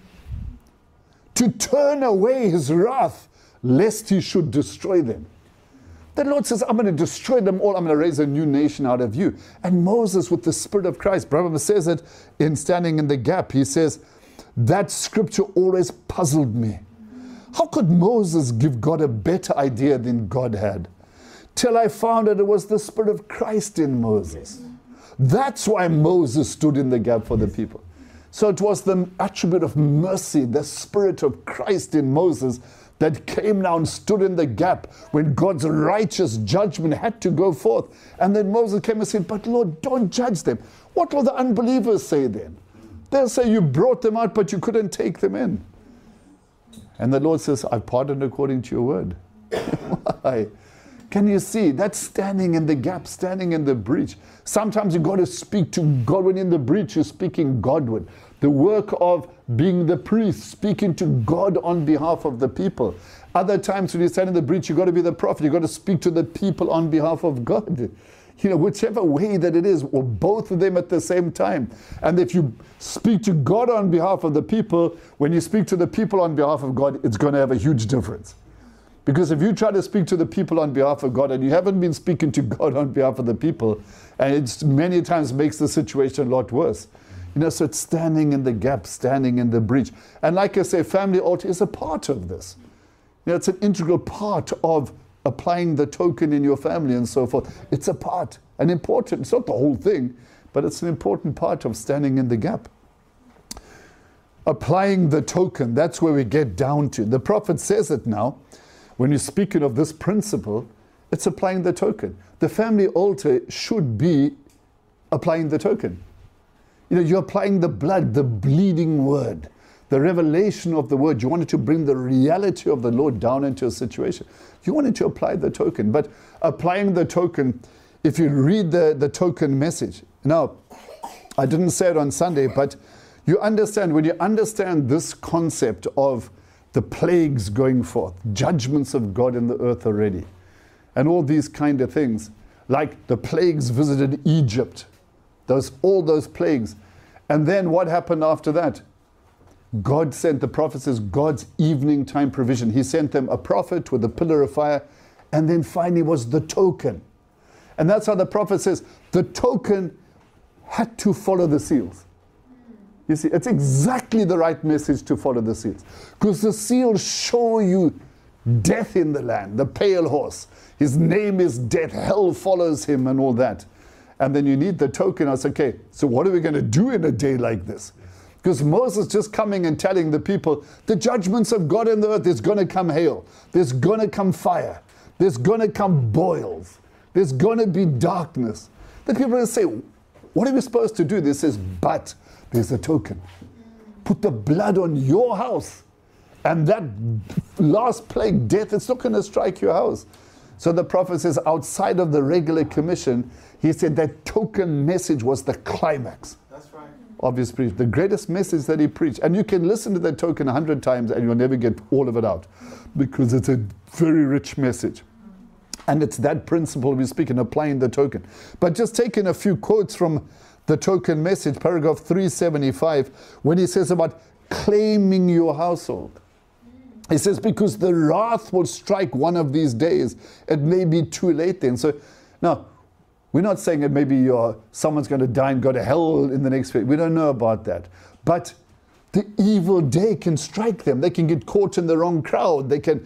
to turn away his wrath, lest he should destroy them. The Lord says, I'm going to destroy them all. I'm going to raise a new nation out of you. And Moses, with the Spirit of Christ, Brother says it in Standing in the Gap. He says, that scripture always puzzled me. How could Moses give God a better idea than God had? Till I found that it was the Spirit of Christ in Moses. That's why Moses stood in the gap for the people. So it was the attribute of mercy, the Spirit of Christ in Moses, that came now and stood in the gap when God's righteous judgment had to go forth. And then Moses came and said, but Lord, don't judge them. What will the unbelievers say then? They'll say you brought them out, but you couldn't take them in. And the Lord says, I've pardoned according to your word. Why? Can you see? That's standing in the gap, standing in the breach. Sometimes you've got to speak to God. When in the breach, you're speaking Godward. The work of being the priest, speaking to God on behalf of the people. Other times when you stand in the breach, you've got to be the prophet. You've got to speak to the people on behalf of God. You know, whichever way that it is, or both of them at the same time. And if you speak to God on behalf of the people, when you speak to the people on behalf of God, it's going to have a huge difference. Because if you try to speak to the people on behalf of God and you haven't been speaking to God on behalf of the people, and it many times makes the situation a lot worse. You know, so it's standing in the gap, standing in the breach. And like I say, family altar is a part of this. You know, it's an integral part of applying the token in your family and so forth. It's a part, an important, it's not the whole thing, but it's an important part of standing in the gap. Applying the token, that's where we get down to. The prophet says it now. When you're speaking of this principle, it's applying the token. The family altar should be applying the token. You know, you're applying the blood, the bleeding word, the revelation of the word. You wanted to bring the reality of the Lord down into a situation. You wanted to apply the token. But applying the token, if you read the token message, now, I didn't say it on Sunday, but you understand, when you understand this concept of the plagues going forth, judgments of God in the earth already, and all these kind of things, like the plagues visited Egypt, all those plagues. And then what happened after that? God sent, the prophet says, God's evening time provision. He sent them a prophet with a pillar of fire, and then finally was the token. And that's how the prophet says, the token had to follow the seals. You see, it's exactly the right message to follow the seals. Because the seals show you death in the land, the pale horse. His name is death, hell follows him and all that. And then you need the token. I was okay, so what are we going to do in a day like this? Because Moses just coming and telling the people, the judgments of God in the earth, there's going to come hail, there's going to come fire, there's going to come boils, there's going to be darkness. The people will say, what are we supposed to do? This says, but there's a token. Put the blood on your house. And that last plague, death, it's not going to strike your house. So the prophet says, outside of the regular commission, he said that token message was the climax. That's right. Of his preach, the greatest message that he preached. And you can listen to that token 100 times and you'll never get all of it out, because it's a very rich message. And it's that principle we speak in, applying the token. But just taking a few quotes from the token message, paragraph 375, when he says about claiming your household. He says, because the wrath will strike one of these days, it may be too late then. So now, we're not saying that maybe someone's going to die and go to hell in the next week. We don't know about that. But the evil day can strike them. They can get caught in the wrong crowd. They can,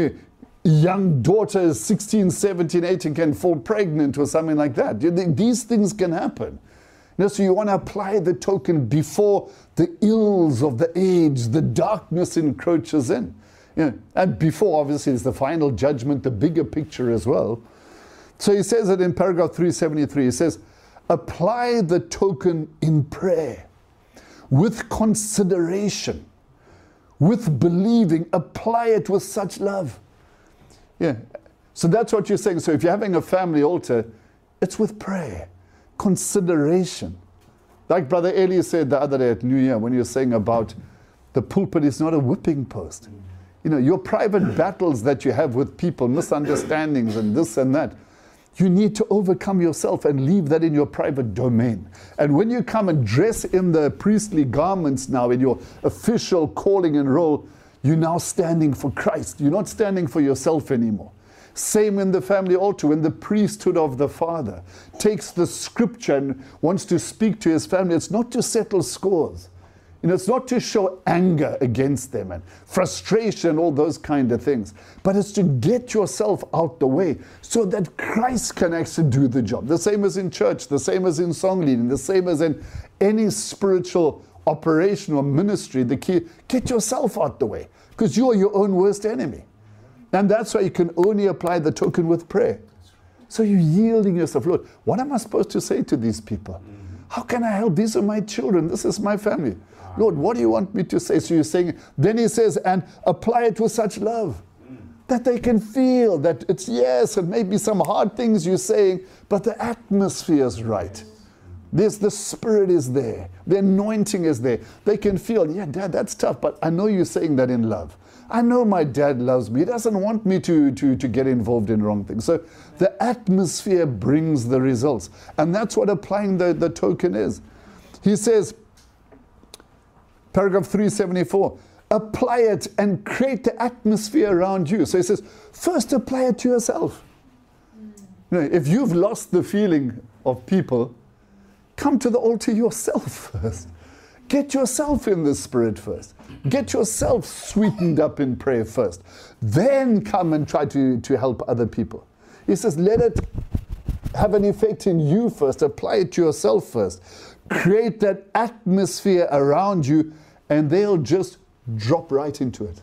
young daughters, 16, 17, 18, can fall pregnant or something like that. These things can happen. So you want to apply the token before the ills of the age, the darkness encroaches in. And before, obviously, is the final judgment, the bigger picture as well. So he says it in paragraph 373. He says, apply the token in prayer. with consideration, with believing. Apply it with such love. Yeah. So that's what you're saying. So if you're having a family altar, it's with prayer, consideration. Like Brother Eli said the other day at New Year, when you were saying about the pulpit is not a whipping post. You know, your private battles that you have with people, misunderstandings and this and that, you need to overcome yourself and leave that in your private domain. And when you come and dress in the priestly garments now, in your official calling and role, you're now standing for Christ. You're not standing for yourself anymore. Same in the family altar, when the priesthood of the Father takes the scripture and wants to speak to his family. It's not to settle scores. You know, it's not to show anger against them and frustration, all those kind of things. But it's to get yourself out the way so that Christ can actually do the job. The same as in church, the same as in song leading, the same as in any spiritual operation or ministry. The key, get yourself out the way, because you're your own worst enemy. And that's why you can only apply the token with prayer. So you're yielding yourself. Lord, what am I supposed to say to these people? How can I help? These are my children. This is my family. Lord, what do you want me to say? So you're saying, then he says, and apply it with such love that they can feel that it's yes, and maybe some hard things you're saying, but the atmosphere is right. The Spirit is there. The anointing is there. They can feel, yeah, Dad, that's tough, but I know you're saying that in love. I know my dad loves me. He doesn't want me to get involved in wrong things. So the atmosphere brings the results. And that's what applying the token is. He says, paragraph 374, apply it and create the atmosphere around you. So he says, first apply it to yourself. You know, if you've lost the feeling of people, come to the altar yourself first. Get yourself in the Spirit first. Get yourself sweetened up in prayer first. Then come and try to help other people. He says, let it have an effect in you first. Apply it to yourself first. Create that atmosphere around you, and they'll just drop right into it.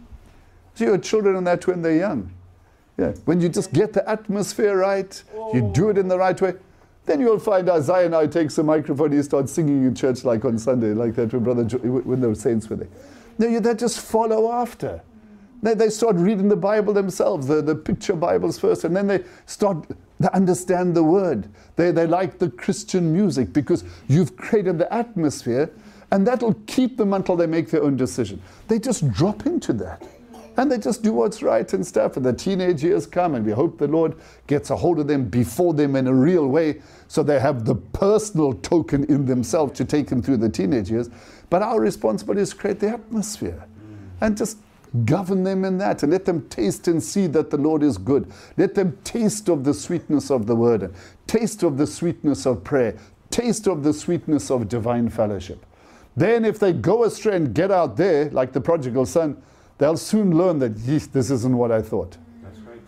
So your children are that when they're young. Yeah. When you just get the atmosphere right, you do it in the right way, then you'll find Isaiah now takes the microphone, he starts singing in church like on Sunday, like that when the saints were there. No, they just follow after. They start reading the Bible themselves, the picture Bibles first, and then they understand the Word. They like the Christian music because you've created the atmosphere, and that'll keep them until they make their own decision. They just drop into that. And they just do what's right and stuff. And the teenage years come, and we hope the Lord gets a hold of them before them in a real way, so they have the personal token in themselves to take them through the teenage years. But our responsibility is to create the atmosphere and just govern them in that, and let them taste and see that the Lord is good. Let them taste of the sweetness of the Word, and taste of the sweetness of prayer, taste of the sweetness of divine fellowship. Then if they go astray and get out there, like the prodigal son, they'll soon learn that, this isn't what I thought. That's right.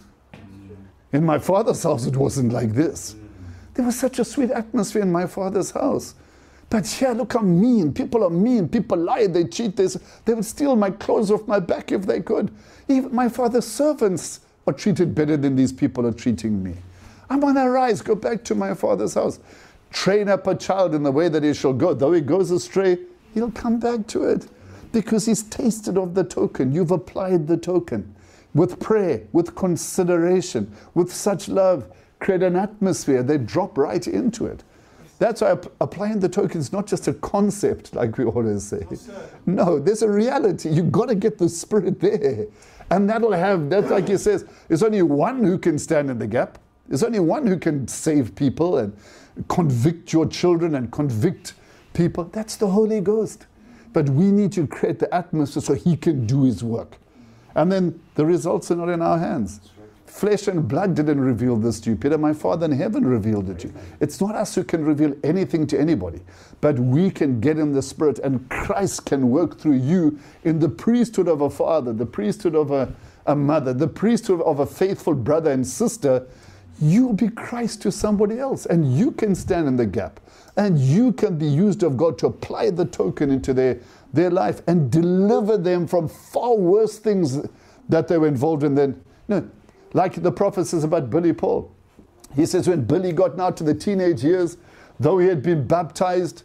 In my father's house, it wasn't like this. There was such a sweet atmosphere in my father's house. But here, look how mean. People are mean. People lie. They cheat. They would steal my clothes off my back if they could. Even my father's servants are treated better than these people are treating me. I'm going to rise, go back to my father's house. Train up a child in the way that he shall go. Though he goes astray, he'll come back to it. Because he's tasted of the token. You've applied the token. With prayer, with consideration, with such love, create an atmosphere. They drop right into it. That's why applying the token is not just a concept, like we always say. No, there's a reality. You've got to get the Spirit there. And that's like he says, there's only one who can stand in the gap. There's only one who can save people and convict your children and convict people. That's the Holy Ghost. But we need to create the atmosphere so he can do his work. And then the results are not in our hands. Flesh and blood didn't reveal this to you, Peter. My Father in heaven revealed it to you. It's not us who can reveal anything to anybody. But we can get in the Spirit, and Christ can work through you in the priesthood of a father, the priesthood of a mother, the priesthood of a faithful brother and sister. You'll be Christ to somebody else, and you can stand in the gap. And you can be used of God to apply the token into their life and deliver them from far worse things that they were involved in then. No, like the prophet says about Billy Paul. He says when Billy got now to the teenage years, though he had been baptized,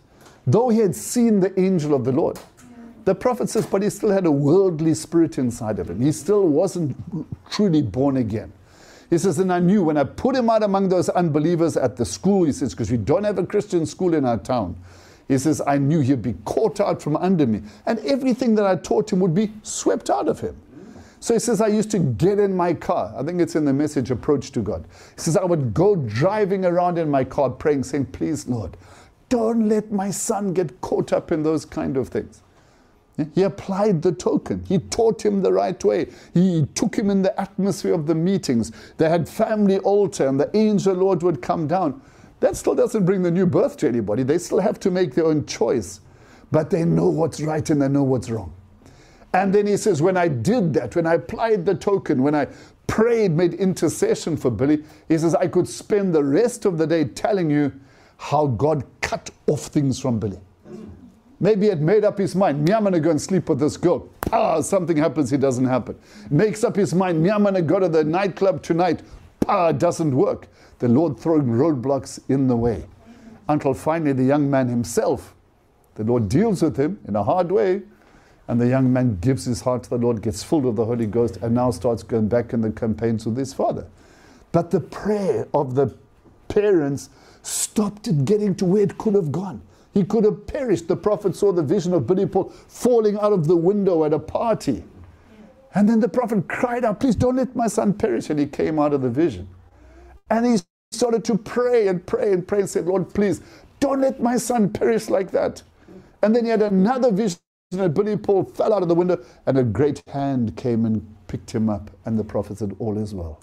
though he had seen the angel of the Lord. The prophet says, but he still had a worldly spirit inside of him. He still wasn't truly born again. He says, and I knew when I put him out among those unbelievers at the school, he says, because we don't have a Christian school in our town. He says, I knew he'd be caught out from under me. And everything that I taught him would be swept out of him. So he says, I used to get in my car. I think it's in the message, Approach to God. He says, I would go driving around in my car praying, saying, please, Lord, don't let my son get caught up in those kind of things. He applied the token. He taught him the right way. He took him in the atmosphere of the meetings. They had family altar and the angel Lord would come down. That still doesn't bring the new birth to anybody. They still have to make their own choice. But they know what's right and they know what's wrong. And then he says, when I did that, when I applied the token, when I prayed, made intercession for Billy, he says, I could spend the rest of the day telling you how God cut off things from Billy. Maybe he had made up his mind, me, I'm going to go and sleep with this girl. Something happens, it doesn't happen. Makes up his mind, me, I'm going to go to the nightclub tonight. It doesn't work. The Lord throwing roadblocks in the way. Until finally the young man himself, the Lord deals with him in a hard way. And the young man gives his heart to the Lord, gets filled with the Holy Ghost, and now starts going back in the campaigns with his father. But the prayer of the parents stopped it getting to where it could have gone. He could have perished. The prophet saw the vision of Billy Paul falling out of the window at a party. And then the prophet cried out, please don't let my son perish. And he came out of the vision. And he started to pray and pray and pray and said, Lord, please don't let my son perish like that. And then he had another vision that Billy Paul fell out of the window and a great hand came and picked him up. And the prophet said, all is well.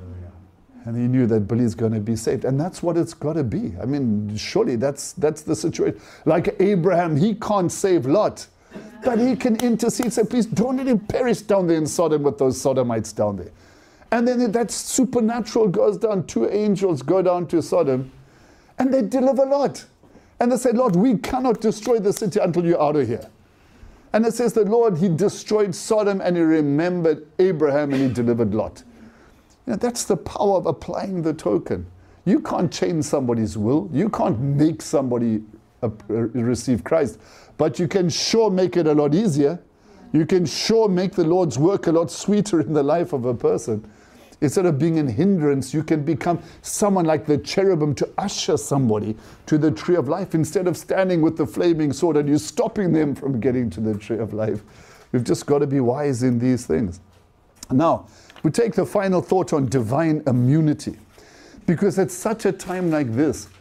And he knew that Billy's going to be saved. And that's what it's got to be. I mean, surely that's the situation. Like Abraham, he can't save Lot. But he can intercede, say, please don't let him perish down there in Sodom with those Sodomites down there. And then that supernatural goes down. 2 angels go down to Sodom. And they deliver Lot. And they say, Lord, we cannot destroy the city until you're out of here. And it says the Lord, he destroyed Sodom and he remembered Abraham and he delivered Lot. That's the power of applying the token. You can't change somebody's will. You can't make somebody receive Christ. But you can sure make it a lot easier. You can sure make the Lord's work a lot sweeter in the life of a person. Instead of being a hindrance, you can become someone like the cherubim to usher somebody to the tree of life instead of standing with the flaming sword and you stopping them from getting to the tree of life. We've just got to be wise in these things. Now, we take the final thought on divine immunity. Because at such a time like this,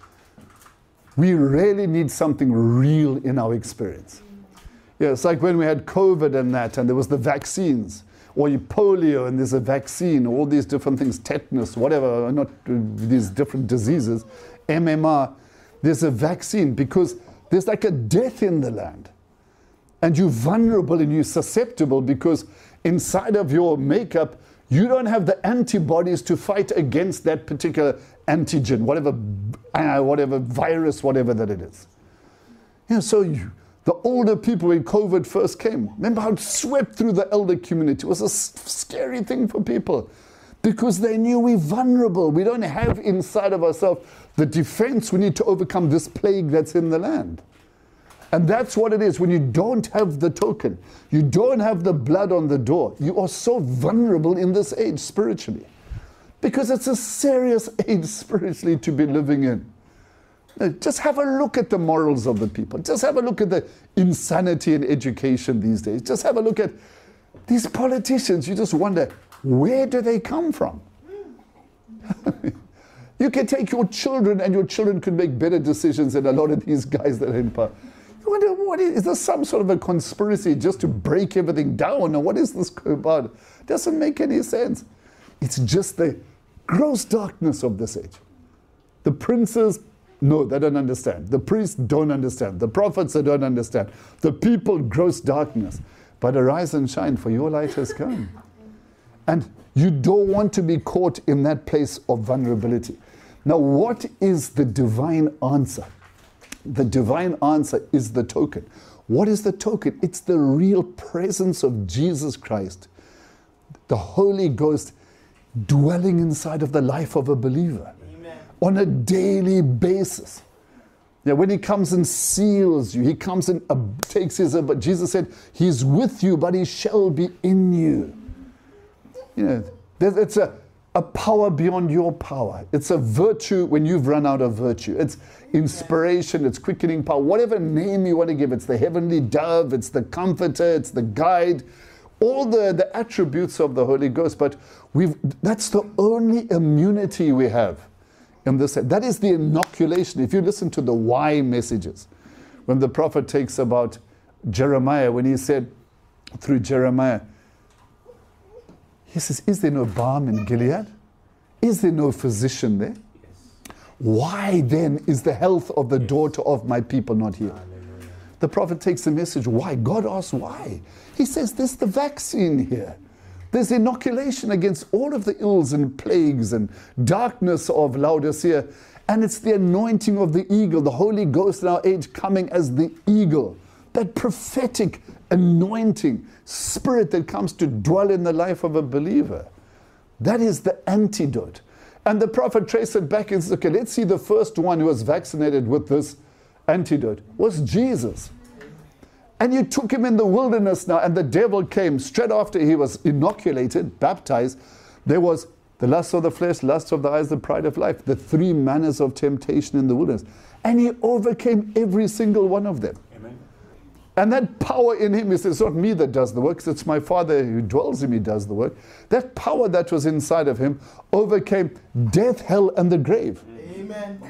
we really need something real in our experience. Yeah, it's like when we had COVID and that, and there was the vaccines, or polio and there's a vaccine, all these different things, tetanus, whatever, not these different diseases, MMR, there's a vaccine because there's like a death in the land. And you're vulnerable and you're susceptible because inside of your makeup, you don't have the antibodies to fight against that particular antigen, whatever virus, whatever that it is. So the older people when COVID first came, remember how it swept through the elder community. It was a scary thing for people because they knew we're vulnerable. We don't have inside of ourselves the defense we need to overcome this plague that's in the land. And that's what it is when you don't have the token. You don't have the blood on the door. You are so vulnerable in this age spiritually. Because it's a serious age spiritually to be living in. Just have a look at the morals of the people. Just have a look at the insanity in education these days. Just have a look at these politicians. You just wonder, where do they come from? You can take your children and your children could make better decisions than a lot of these guys that are in power. You wonder, what is this some sort of a conspiracy just to break everything down? Or what is this about? It doesn't make any sense. It's just the gross darkness of this age. The princes, no, they don't understand. The priests don't understand. The prophets, they don't understand. The people, gross darkness. But arise and shine, for your light has come. And you don't want to be caught in that place of vulnerability. Now, what is the divine answer? The divine answer is the token. What is the token? It's the real presence of Jesus Christ, the Holy Ghost dwelling inside of the life of a believer. Amen. On a daily basis. Yeah, when he comes and seals you, he comes and takes his, but Jesus said, he's with you, but he shall be in you. You know, it's a power beyond your power. It's a virtue when you've run out of virtue. It's inspiration, it's quickening power, whatever name you want to give. It's the heavenly dove, it's the comforter, it's the guide, all the attributes of the Holy Ghost. But that's the only immunity we have in this. That is the inoculation. If you listen to the why messages, when the prophet takes about Jeremiah, when he said through Jeremiah, he says, is there no balm in Gilead? Is there no physician there? Yes. Why then is the health of the daughter of my people not healed? Hallelujah. The prophet takes the message, why? God asks why. He says, there's the vaccine here. There's inoculation against all of the ills and plagues and darkness of Laodicea. And it's the anointing of the eagle, the Holy Ghost in our age coming as the eagle. That prophetic anointing spirit that comes to dwell in the life of a believer. That is the antidote. And the prophet traced it back and said, okay, let's see, the first one who was vaccinated with this antidote was Jesus. And you took him in the wilderness now, and the devil came straight after he was inoculated, baptized. There was the lust of the flesh, lust of the eyes, the pride of life, the three manners of temptation in the wilderness. And he overcame every single one of them. Amen. And that power in him, he says, it's not me that does the work, it's my Father who dwells in me does the work. That power that was inside of him overcame death, hell, and the grave. Amen.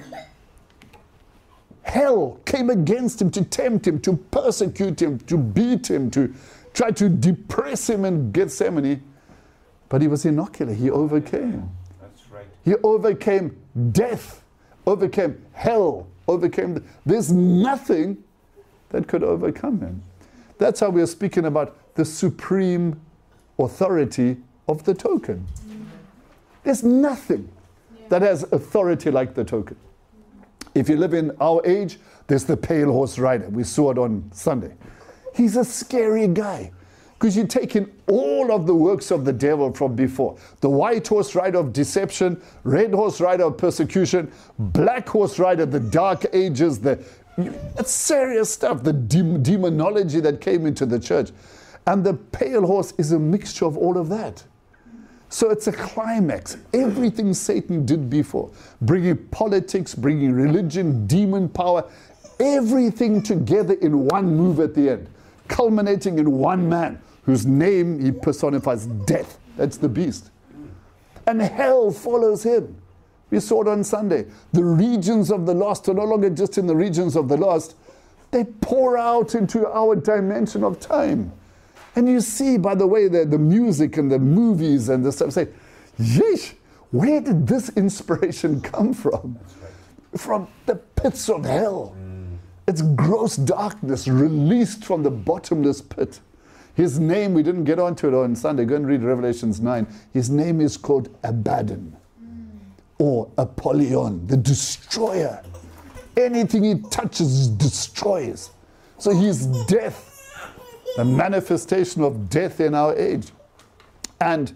Hell came against him to tempt him, to persecute him, to beat him, to try to depress him in Gethsemane. But he was inoculated. He overcame. That's right. He overcame death, overcame hell, overcame. There's nothing that could overcome him. That's how we are speaking about the supreme authority of the token. There's nothing that has authority like the token. If you live in our age, there's the pale horse rider. We saw it on Sunday. He's a scary guy because you're taking all of the works of the devil from before. The white horse rider of deception, red horse rider of persecution, black horse rider, the dark ages, it's serious stuff, the demonology that came into the church. And the pale horse is a mixture of all of that. So it's a climax. Everything Satan did before, bringing politics, bringing religion, demon power, everything together in one move at the end, culminating in one man whose name he personifies, death. That's the beast. And hell follows him. We saw it on Sunday. The regions of the lost are no longer just in the regions of the lost. They pour out into our dimension of time. And you see, by the way, the music and the movies and the stuff, say, yeesh, where did this inspiration come from? Right. From the pits of hell. It's gross darkness released from the bottomless pit. His name, we didn't get onto it on Sunday. Go and read Revelations 9. His name is called Abaddon or Apollyon, the destroyer. Anything he touches destroys. So he's death. The manifestation of death in our age. And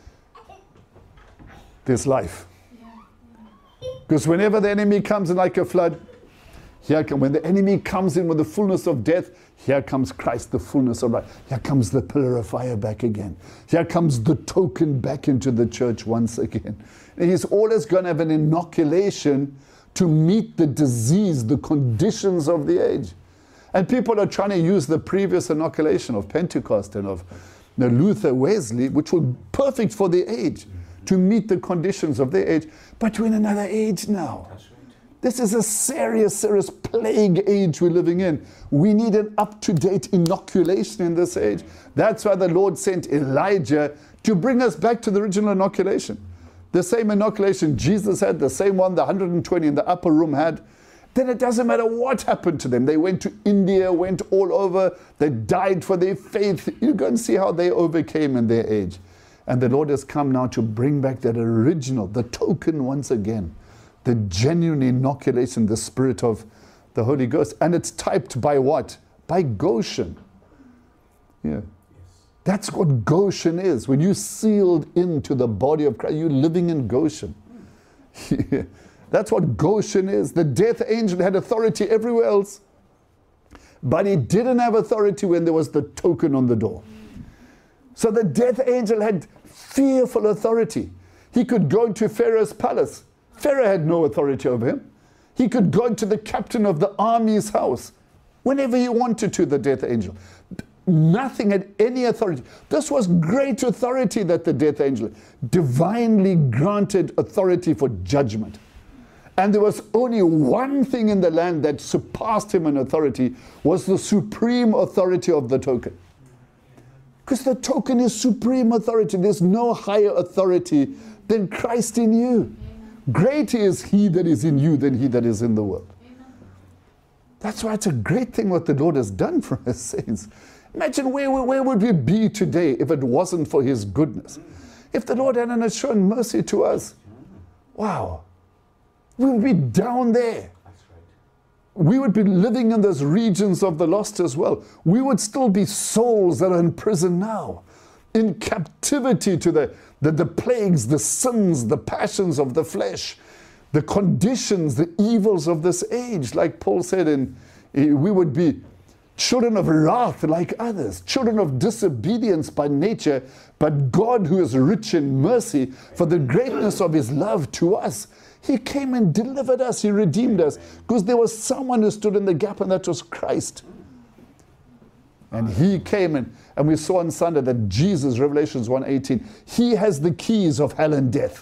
there's life. Because whenever the enemy comes in like a flood, when the enemy comes in with the fullness of death, here comes Christ, the fullness of life. Here comes the pillar of fire back again. Here comes the token back into the church once again. And he's always going to have an inoculation to meet the disease, the conditions of the age. And people are trying to use the previous inoculation of Pentecost and of Luther, Wesley, which were perfect for the age, to meet the conditions of their age. But we're in another age now. That's right. This is a serious, serious plague age we're living in. We need an up-to-date inoculation in this age. That's why the Lord sent Elijah to bring us back to the original inoculation. The same inoculation Jesus had, the same one the 120 in the upper room had. Then it doesn't matter what happened to them. They went to India, went all over. They died for their faith. You go and see how they overcame in their age. And the Lord has come now to bring back that original, the token once again. The genuine inoculation, the Spirit of the Holy Ghost. And it's typed by what? By Goshen. Yeah. Yes. That's what Goshen is. When you're sealed into the body of Christ, you're living in Goshen. That's what Goshen is. The death angel had authority everywhere else, but he didn't have authority when there was the token on the door. So the death angel had fearful authority. He could go into Pharaoh's palace. Pharaoh had no authority over him. He could go to the captain of the army's house whenever he wanted to, the death angel. Nothing had any authority. This was great authority that the death angel, divinely granted authority for judgment. And there was only one thing in the land that surpassed him in authority, was the supreme authority of the token. Because the token is supreme authority. There's no higher authority than Christ in you. Greater is he that is in you than he that is in the world. That's why it's a great thing what the Lord has done for us saints. Imagine where would we be today if it wasn't for his goodness. If the Lord hadn't shown mercy to us. Wow. We would be down there. We would be living in those regions of the lost as well. We would still be souls that are in prison now, in captivity to the plagues, the sins, the passions of the flesh, the conditions, the evils of this age. Like Paul said, we would be children of wrath like others, children of disobedience by nature, but God, who is rich in mercy, for the greatness of his love to us, he came and delivered us. He redeemed us because there was someone who stood in the gap, and that was Christ. And he came, and we saw on Sunday that Jesus, Revelations 1:18, he has the keys of hell and death.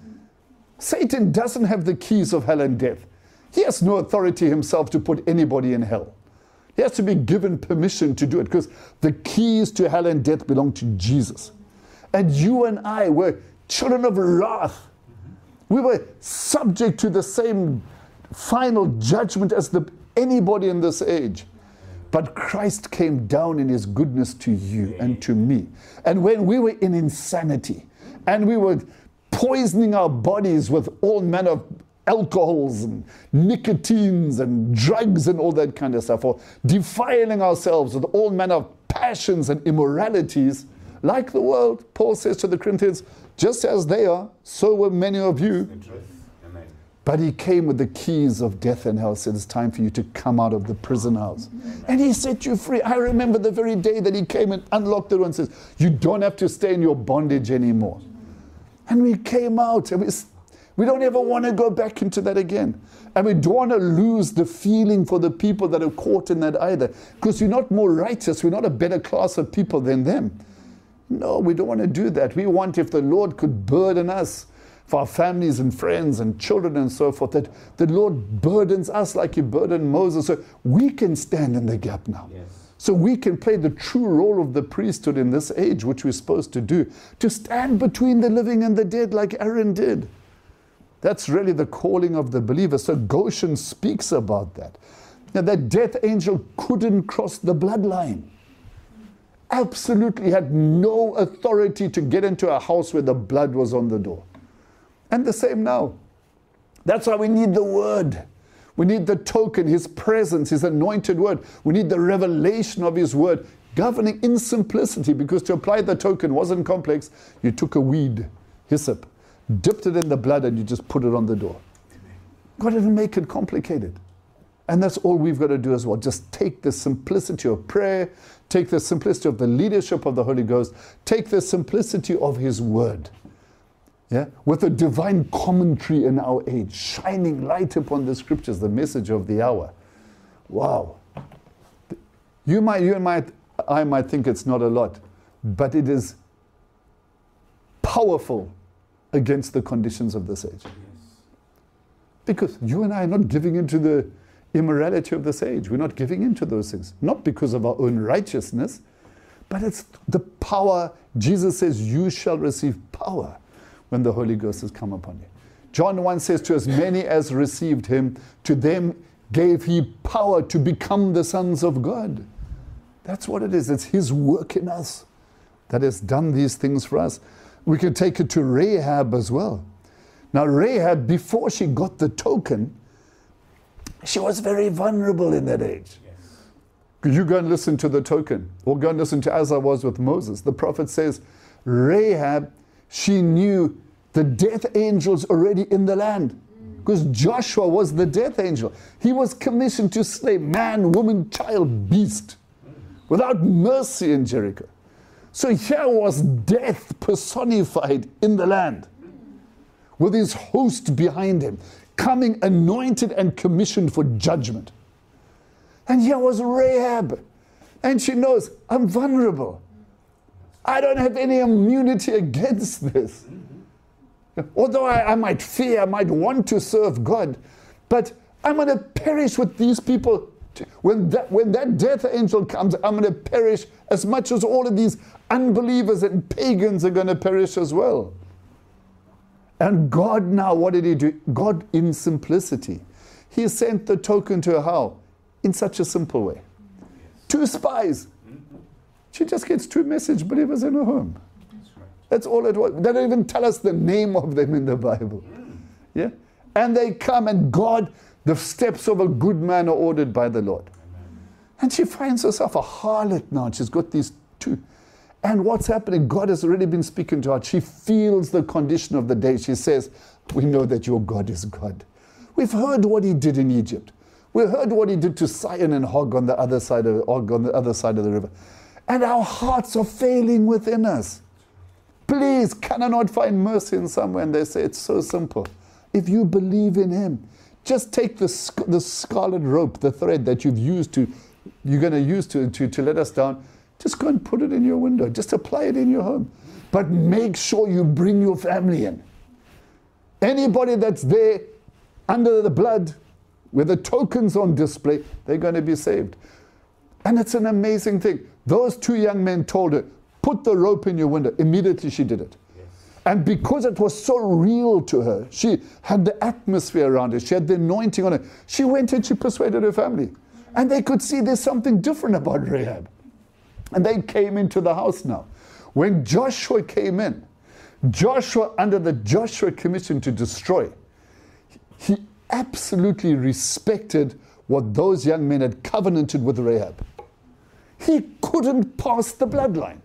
Satan doesn't have the keys of hell and death. He has no authority himself to put anybody in hell. He has to be given permission to do it, because the keys to hell and death belong to Jesus. And you and I were children of wrath. We were subject to the same final judgment as anybody in this age. But Christ came down in his goodness to you and to me. And when we were in insanity, and we were poisoning our bodies with all manner of alcohols and nicotines and drugs and all that kind of stuff, or defiling ourselves with all manner of passions and immoralities, like the world, Paul says to the Corinthians, just as they are, so were many of you. Amen. But he came with the keys of death and hell, said it's time for you to come out of the prison house. And he set you free. I remember the very day that he came and unlocked the door and says, you don't have to stay in your bondage anymore. And we came out, and we don't ever want to go back into that again. And we don't want to lose the feeling for the people that are caught in that either. Because we're not more righteous. We're not a better class of people than them. No, we don't want to do that. We want, if the Lord could burden us for our families and friends and children and so forth, that the Lord burdens us like he burdened Moses. So we can stand in the gap now. Yes. So we can play the true role of the priesthood in this age, which we're supposed to do, to stand between the living and the dead like Aaron did. That's really the calling of the believer. So Goshen speaks about that. Now, that death angel couldn't cross the bloodline. Absolutely had no authority to get into a house where the blood was on the door. And the same now. That's why we need the word. We need the token, his presence, his anointed word. We need the revelation of his word, governing in simplicity, because to apply the token wasn't complex. You took a weed, hyssop, dipped it in the blood, and you just put it on the door. God didn't make it complicated. And that's all we've got to do as well. Just take the simplicity of prayer, take the simplicity of the leadership of the Holy Ghost, take the simplicity of his word. Yeah? With a divine commentary in our age, shining light upon the scriptures, the message of the hour. Wow. I might think it's not a lot, but it is powerful against the conditions of this age. Yes. Because you and I are not giving into the immorality of this age. We're not giving into those things. Not because of our own righteousness, but it's the power. Jesus says, you shall receive power when the Holy Ghost has come upon you. John 1 says, to as many as received him, to them gave he power to become the sons of God. That's what it is. It's his work in us that has done these things for us. We can take it to Rahab as well. Now Rahab, before she got the token, she was very vulnerable in that age. Yes. You go and listen to the token, or go and listen to as I was with Moses. The prophet says, Rahab, she knew the death angels already in the land. Because Joshua was the death angel. He was commissioned to slay man, woman, child, beast, without mercy in Jericho. So here was death personified in the land, with his host behind him, coming anointed and commissioned for judgment. And here was Rahab, and she knows, I'm vulnerable. I don't have any immunity against this. Although I might fear, I might want to serve God, but I'm going to perish with these people. When that death angel comes, I'm going to perish as much as all of these unbelievers and pagans are going to perish as well. And God now, what did he do? God in simplicity. He sent the token to her how? In such a simple way. 2 spies. She just gets 2 message believers in her home. That's all it was. They don't even tell us the name of them in the Bible. Yeah? And they come, and God, the steps of a good man are ordered by the Lord. And she finds herself a harlot now. She's got these 2. And what's happening? God has already been speaking to her. She feels the condition of the day. She says, we know that your God is God. We've heard what he did in Egypt. We heard what he did to Sihon and Og on the other side of the river. And our hearts are failing within us. Please, can I not find mercy in somewhere? And they say, it's so simple. If you believe in him, just take the scarlet rope, the thread that you're going to use to let us down. Just go and put it in your window. Just apply it in your home. But make sure you bring your family in. Anybody that's there under the blood, with the tokens on display, they're going to be saved. And it's an amazing thing. Those 2 young men told her, put the rope in your window. Immediately she did it. Yes. And because it was so real to her, she had the atmosphere around her, she had the anointing on her, she went and she persuaded her family. And they could see there's something different about Rahab. And they came into the house now. When Joshua came in, Joshua, under the Joshua commission to destroy, he absolutely respected what those young men had covenanted with Rahab. He couldn't pass the bloodline.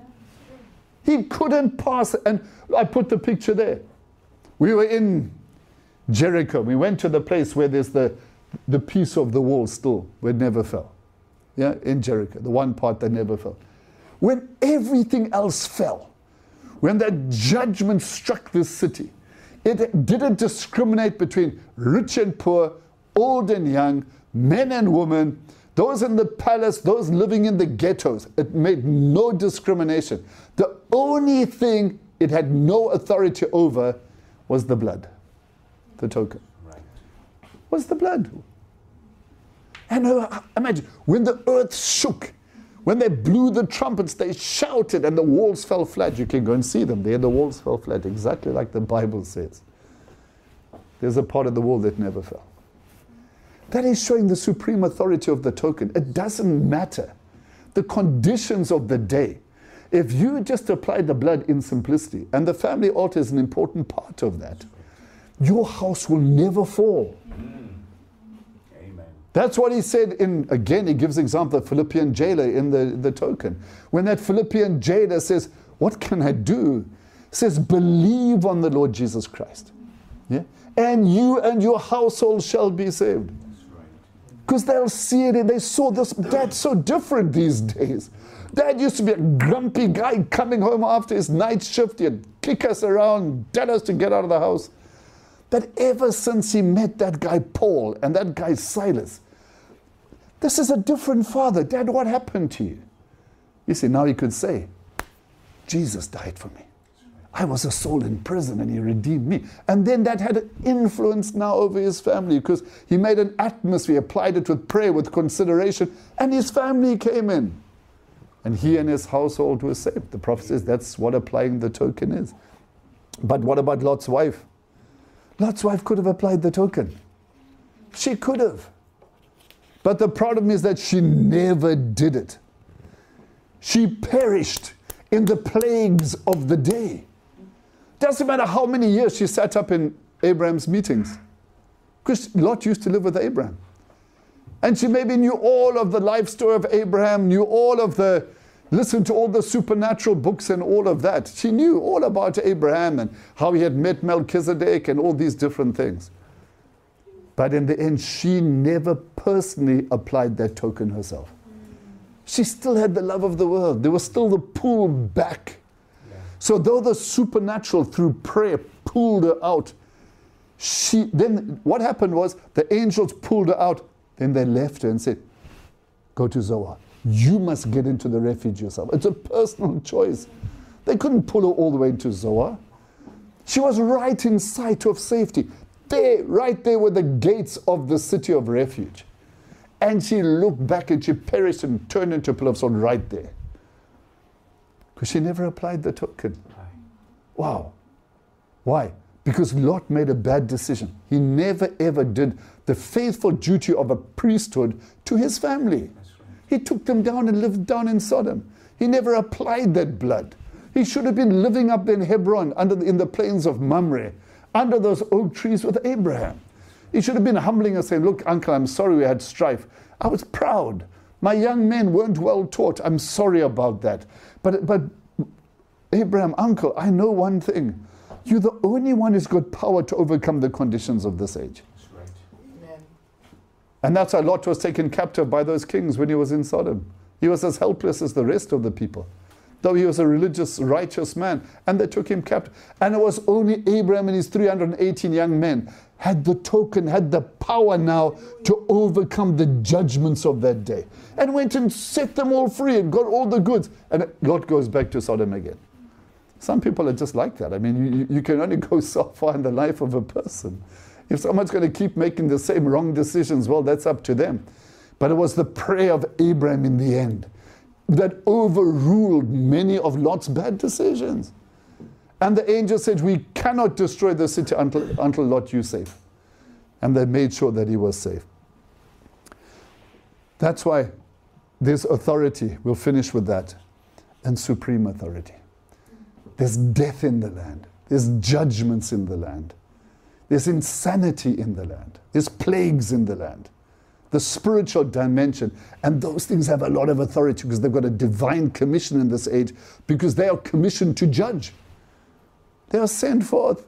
He couldn't pass it. And I put the picture there. We were in Jericho. We went to the place where there's the piece of the wall still, where it never fell. Yeah, in Jericho, the one part that never fell. When everything else fell, when that judgment struck this city, it didn't discriminate between rich and poor, old and young, men and women, those in the palace, those living in the ghettos. It made no discrimination. The only thing it had no authority over was the blood, the token. Right. Was the blood. And imagine, when the earth shook, when they blew the trumpets, they shouted and the walls fell flat. You can go and see them there. The walls fell flat, exactly like the Bible says. There's a part of the wall that never fell. That is showing the supreme authority of the token. It doesn't matter the conditions of the day. If you just apply the blood in simplicity, and the family altar is an important part of that, your house will never fall. Amen. That's what he said in, again, he gives example of Philippian jailer in the token. When that Philippian jailer says, what can I do? He says, believe on the Lord Jesus Christ. Yeah? And you and your household shall be saved. Because they'll see it and they saw this. Dad's so different these days. Dad used to be a grumpy guy coming home after his night shift. He'd kick us around, tell us to get out of the house. But ever since he met that guy Paul and that guy Silas, this is a different father. Dad, what happened to you? You see, now he could say, Jesus died for me. I was a soul in prison and he redeemed me. And then that had an influence now over his family because he made an atmosphere, applied it with prayer, with consideration, and his family came in. And he and his household were saved. The prophet says that's what applying the token is. But what about Lot's wife? Lot's wife could have applied the token. She could have. But the problem is that she never did it. She perished in the plagues of the day. Doesn't matter how many years she sat up in Abraham's meetings. Because Lot used to live with Abraham. And she maybe knew all of the life story of Abraham, listened to all the supernatural books and all of that. She knew all about Abraham and how he had met Melchizedek and all these different things. But in the end, she never personally applied that token herself. She still had the love of the world. There was still the pull back. Yeah. So though the supernatural through prayer pulled her out, then what happened was the angels pulled her out. Then they left her and said, go to Zoar. You must get into the refuge yourself. It's a personal choice. They couldn't pull her all the way into Zoar. She was right in sight of safety. There, right there were the gates of the city of refuge. And she looked back and she perished and turned into a pillar of salt right there. Because she never applied the token. Wow. Why? Because Lot made a bad decision. He never ever did the faithful duty of a priesthood to his family. He took them down and lived down in Sodom. He never applied that blood. He should have been living up in Hebron, in the plains of Mamre, under those oak trees with Abraham. He should have been humbling and saying, look, uncle, I'm sorry we had strife. I was proud. My young men weren't well taught. I'm sorry about that. But Abraham, uncle, I know one thing. You're the only one who's got power to overcome the conditions of this age. That's right. Amen. And that's why Lot was taken captive by those kings when he was in Sodom. He was as helpless as the rest of the people, though he was a religious, righteous man. And they took him captive. And it was only Abraham and his 318 young men had the token, had the power now to overcome the judgments of that day. And went and set them all free and got all the goods. And Lot goes back to Sodom again. Some people are just like that. I mean, you can only go so far in the life of a person. If someone's going to keep making the same wrong decisions, well, that's up to them. But it was the prayer of Abraham in the end that overruled many of Lot's bad decisions. And the angel said, we cannot destroy the city until Lot you safe. And they made sure that he was safe. That's why there's authority. We'll finish with that. And supreme authority. There's death in the land. There's judgments in the land. There's insanity in the land. There's plagues in the land. The spiritual dimension. And those things have a lot of authority because they've got a divine commission in this age, because they are commissioned to judge. They are sent forth.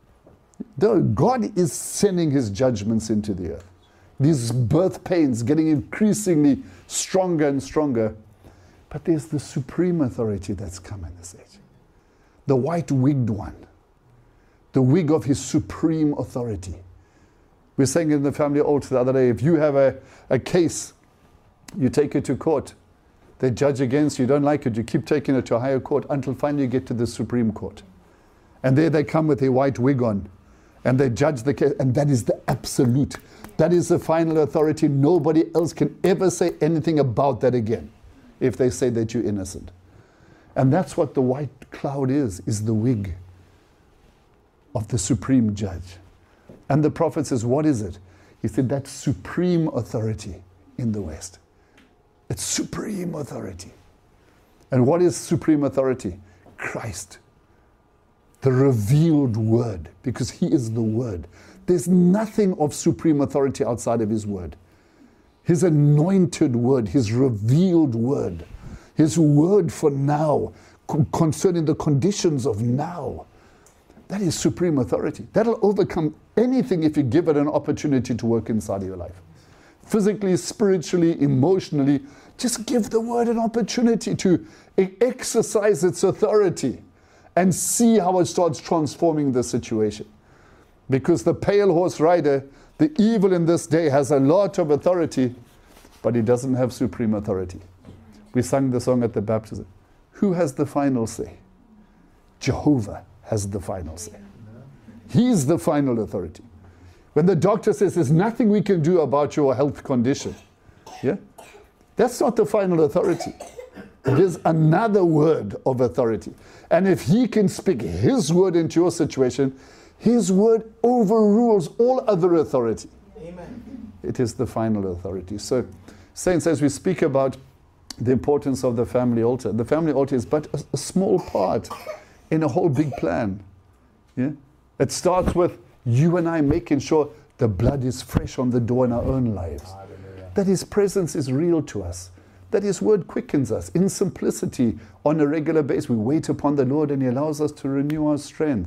God is sending his judgments into the earth. These birth pains getting increasingly stronger and stronger. But there's the supreme authority that's come in this age. The white-wigged one. The wig of his supreme authority. We were saying in the family altar the other day, if you have a case, you take it to court. They judge against you, don't like it, you keep taking it to a higher court until finally you get to the Supreme Court. And there they come with a white wig on. And they judge the case. And that is the absolute. That is the final authority. Nobody else can ever say anything about that again if they say that you're innocent. And that's what the white cloud is the wig of the supreme judge. And the prophet says, what is it? He said, that's supreme authority in the West. It's supreme authority. And what is supreme authority? Christ. The revealed word, because he is the word. There's nothing of supreme authority outside of his word. His anointed word, his revealed word, his word for now, concerning the conditions of now. That is supreme authority. That'll overcome anything if you give it an opportunity to work inside of your life. Physically, spiritually, emotionally, just give the word an opportunity to exercise its authority and see how it starts transforming the situation. Because the pale horse rider, the evil in this day, has a lot of authority, but he doesn't have supreme authority. We sang the song at the baptism. Who has the final say? Jehovah has the final say. He's the final authority. When the doctor says there's nothing we can do about your health condition, yeah, that's not the final authority. There's another word of authority. And if he can speak his word into your situation, his word overrules all other authority. Amen. It is the final authority. So, saints, as we speak about the importance of the family altar, the family altar is but a small part in a whole big plan. Yeah? It starts with you and I making sure the blood is fresh on the door in our own lives. Hallelujah. That his presence is real to us. That his word quickens us in simplicity on a regular basis. We wait upon the Lord and he allows us to renew our strength.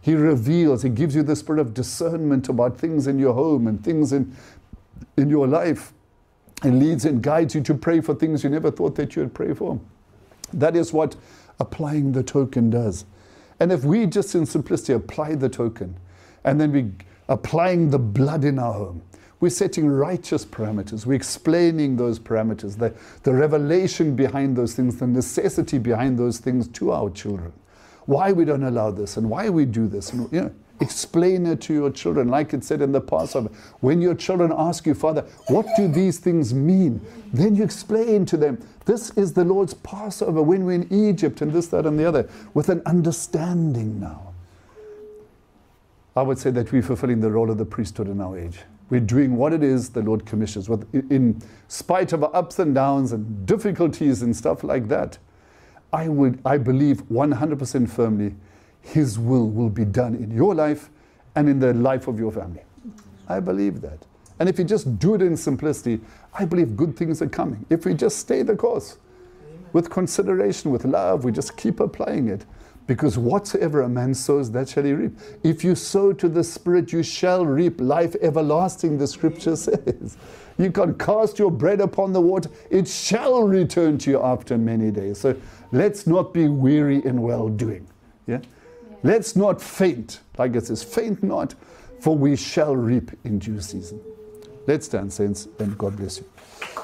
He reveals, He gives you the spirit of discernment about things in your home and things in your life, and leads and guides you to pray for things you never thought that you would pray for. That is what applying the token does. And if we just in simplicity apply the token, and then we applying the blood in our home, we're setting righteous parameters. We're explaining those parameters, the revelation behind those things, the necessity behind those things to our children. Why we don't allow this and why we do this. And, explain it to your children. Like it said in the Passover, when your children ask you, Father, what do these things mean? Then you explain to them, this is the Lord's Passover when we're in Egypt and this, that, and the other, with an understanding now. I would say that we're fulfilling the role of the priesthood in our age. We're doing what it is the Lord commissions, in spite of our ups and downs and difficulties and stuff like that. I believe 100% firmly His will be done in your life and in the life of your family. I believe that. And if you just do it in simplicity, I believe good things are coming. If we just stay the course, with consideration, with love, we just keep applying it. Because whatsoever a man sows, that shall he reap. If you sow to the Spirit, you shall reap life everlasting, the Scripture says. You can cast your bread upon the water, it shall return to you after many days. So let's not be weary in well-doing. Yeah? Let's not faint, like it says, faint not, for we shall reap in due season. Let's stand, saints, and God bless you.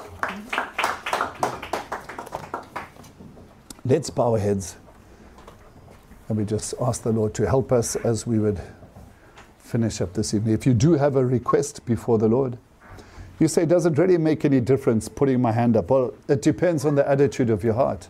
Let's bow our heads. And we just ask the Lord to help us as we would finish up this evening. If you do have a request before the Lord, you say, does it really make any difference putting my hand up? Well, it depends on the attitude of your heart.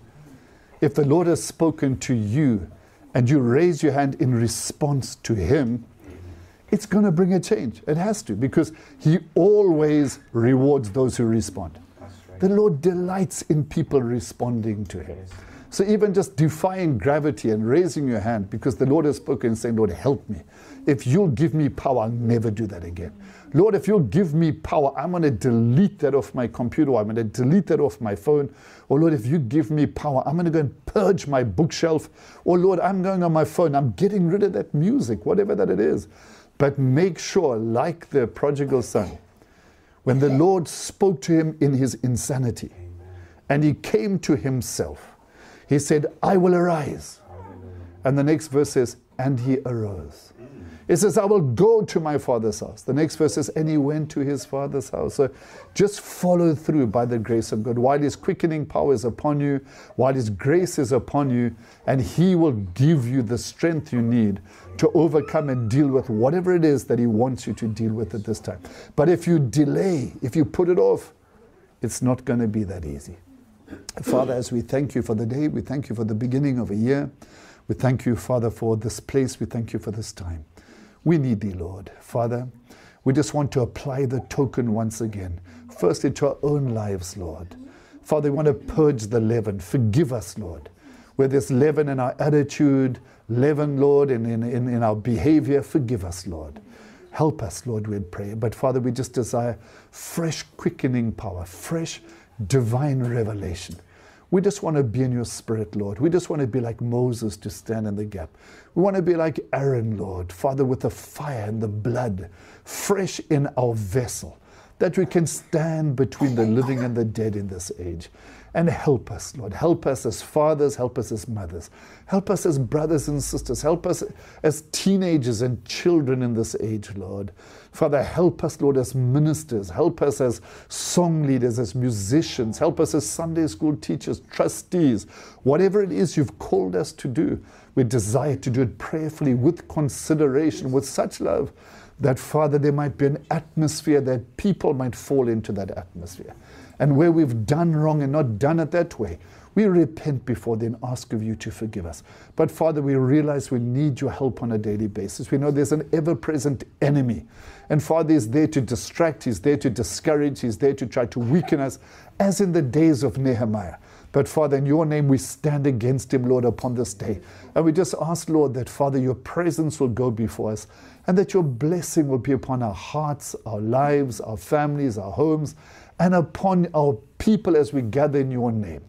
If the Lord has spoken to you and you raise your hand in response to Him, it's going to bring a change. It has to, because He always rewards those who respond. The Lord delights in people responding to Him. So even just defying gravity and raising your hand because the Lord has spoken and saying, Lord, help me. If you'll give me power, I'll never do that again. Lord, if you'll give me power, I'm going to delete that off my computer. I'm going to delete that off my phone. Or Lord, if you give me power, I'm going to go and purge my bookshelf. Or Lord, I'm going on my phone. I'm getting rid of that music, whatever that it is. But make sure, like the prodigal son, when the Lord spoke to him in his insanity, and he came to himself, He said, I will arise. And the next verse says, and he arose. It says, I will go to my father's house. The next verse says, and he went to his father's house. So just follow through by the grace of God. While His quickening power is upon you, while His grace is upon you, and He will give you the strength you need to overcome and deal with whatever it is that He wants you to deal with at this time. But if you delay, if you put it off, it's not going to be that easy. Father, as we thank You for the day, we thank You for the beginning of a year. We thank You, Father, for this place. We thank You for this time. We need Thee, Lord. Father, we just want to apply the token once again. Firstly, to our own lives, Lord. Father, we want to purge the leaven. Forgive us, Lord. Where there's leaven in our attitude, leaven, Lord, in our behavior, forgive us, Lord. Help us, Lord, we pray. But Father, we just desire fresh quickening power, fresh divine revelation. We just want to be in Your Spirit, Lord. We just want to be like Moses to stand in the gap. We want to be like Aaron, Lord, Father, with the fire and the blood fresh in our vessel, that we can stand between the living and the dead in this age. And help us, Lord. Help us as fathers, help us as mothers, help us as brothers and sisters, help us as teenagers and children in this age, Lord. Father, help us, Lord, as ministers, help us as song leaders, as musicians, help us as Sunday school teachers, trustees, whatever it is You've called us to do. We desire to do it prayerfully, with consideration, with such love, that, Father, there might be an atmosphere that people might fall into that atmosphere. And where we've done wrong and not done it that way, we repent before then, ask of You to forgive us. But Father, we realize we need Your help on a daily basis. We know there's an ever-present enemy. And Father is there to distract, He's there to discourage, He's there to try to weaken us, as in the days of Nehemiah. But Father, in Your name we stand against him, Lord, upon this day. And we just ask, Lord, that Father, Your presence will go before us, and that Your blessing will be upon our hearts, our lives, our families, our homes, and upon our people as we gather in Your name.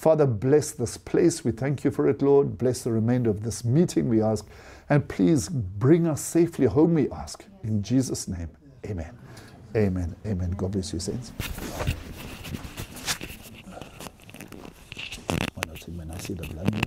Father, bless this place. We thank you for it, Lord. Bless the remainder of this meeting, we ask. And please bring us safely home, we ask. In Jesus' name, amen. Amen. Amen. God bless you, saints. One or two men, I see the blood here.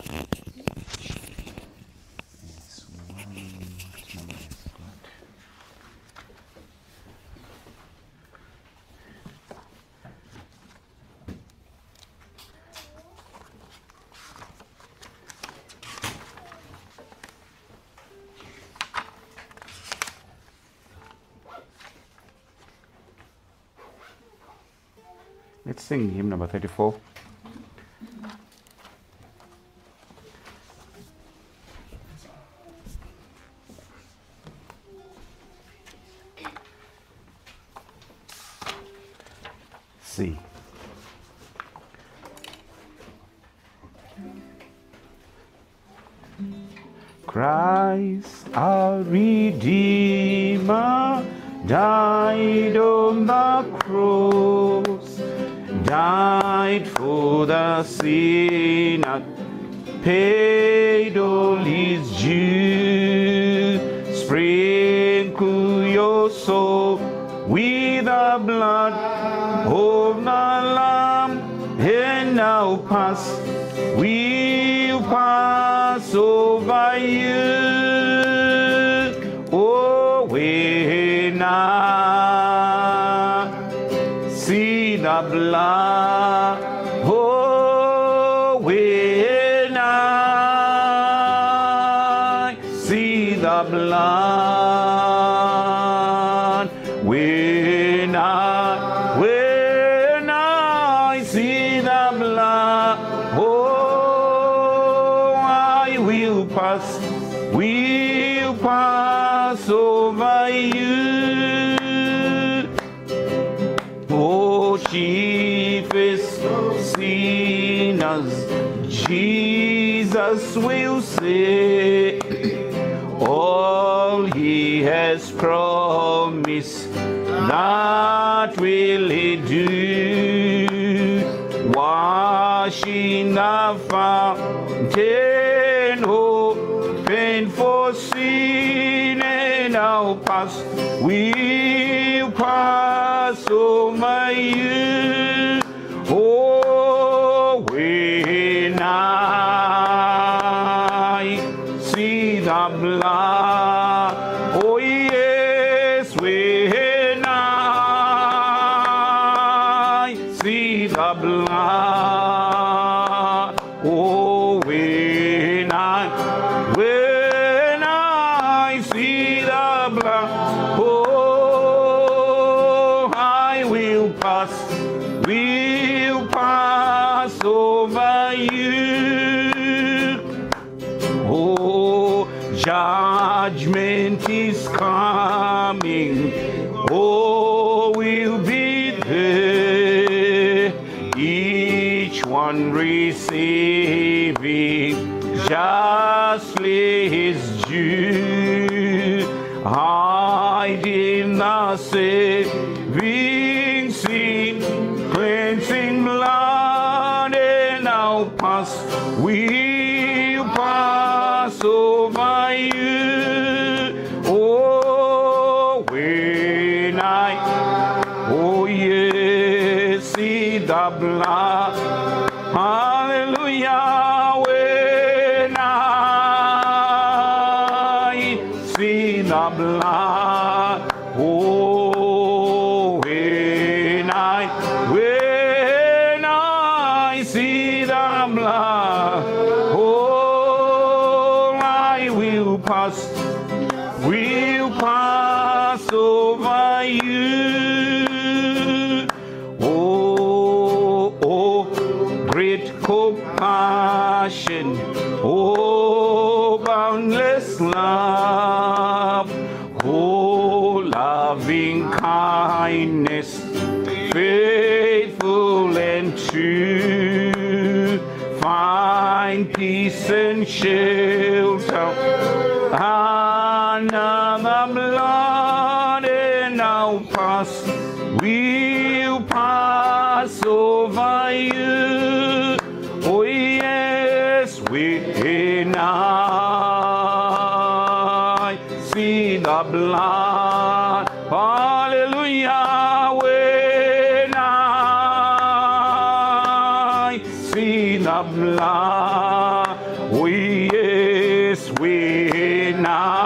Let's sing hymn number 34. C. Christ our Redeemer died on the cross, died for the sinner, paid all his due. Sprinkle your soul with the blood of the Lamb, and now we'll pass over you. Oh, when I see the blood, oh, when I see the blood, when I see the blood, oh, I will pass over you. Oh, chiefest sinners, Jesus will say, all he has promised, that will he do. Washing the fountain, open for sin, and now we'll pass over you. Oh, when I see the blood, oh yes, when I see the blood, oh, when I see the blood, oh, I will pass over you. Oh, judgment is coming, oh, we'll be there, each one receiving justly his due. Hide in the saving sin, cleansing blood, and now we'll pass over you. Oh, when oh yes, see the blood, hallelujah, when I see the blood, oh, when I see the blood, oh, I will pass over you. Oh, great compassion, oh, boundless love, oh, loving kindness, faithful and true, find peace and shelter under the blood, and now we'll pass over you. the blood. Hallelujah. When I see the blood, yes, when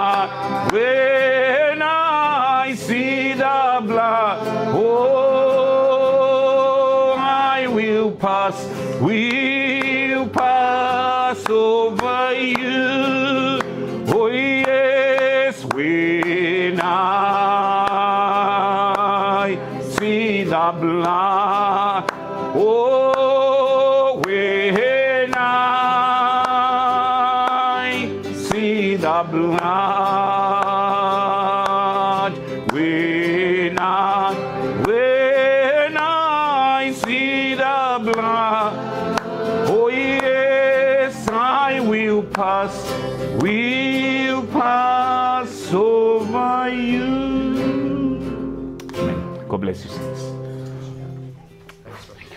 I see the blood, oh, I will pass over you. Oh yes, when I see the blood, oh, when I see the blood, when I see the blood, oh yes, I will pass over you. Amen. God bless you, saints. Thank you.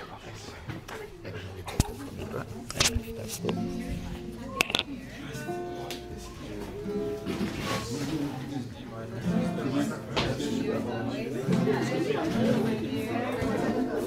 God bless.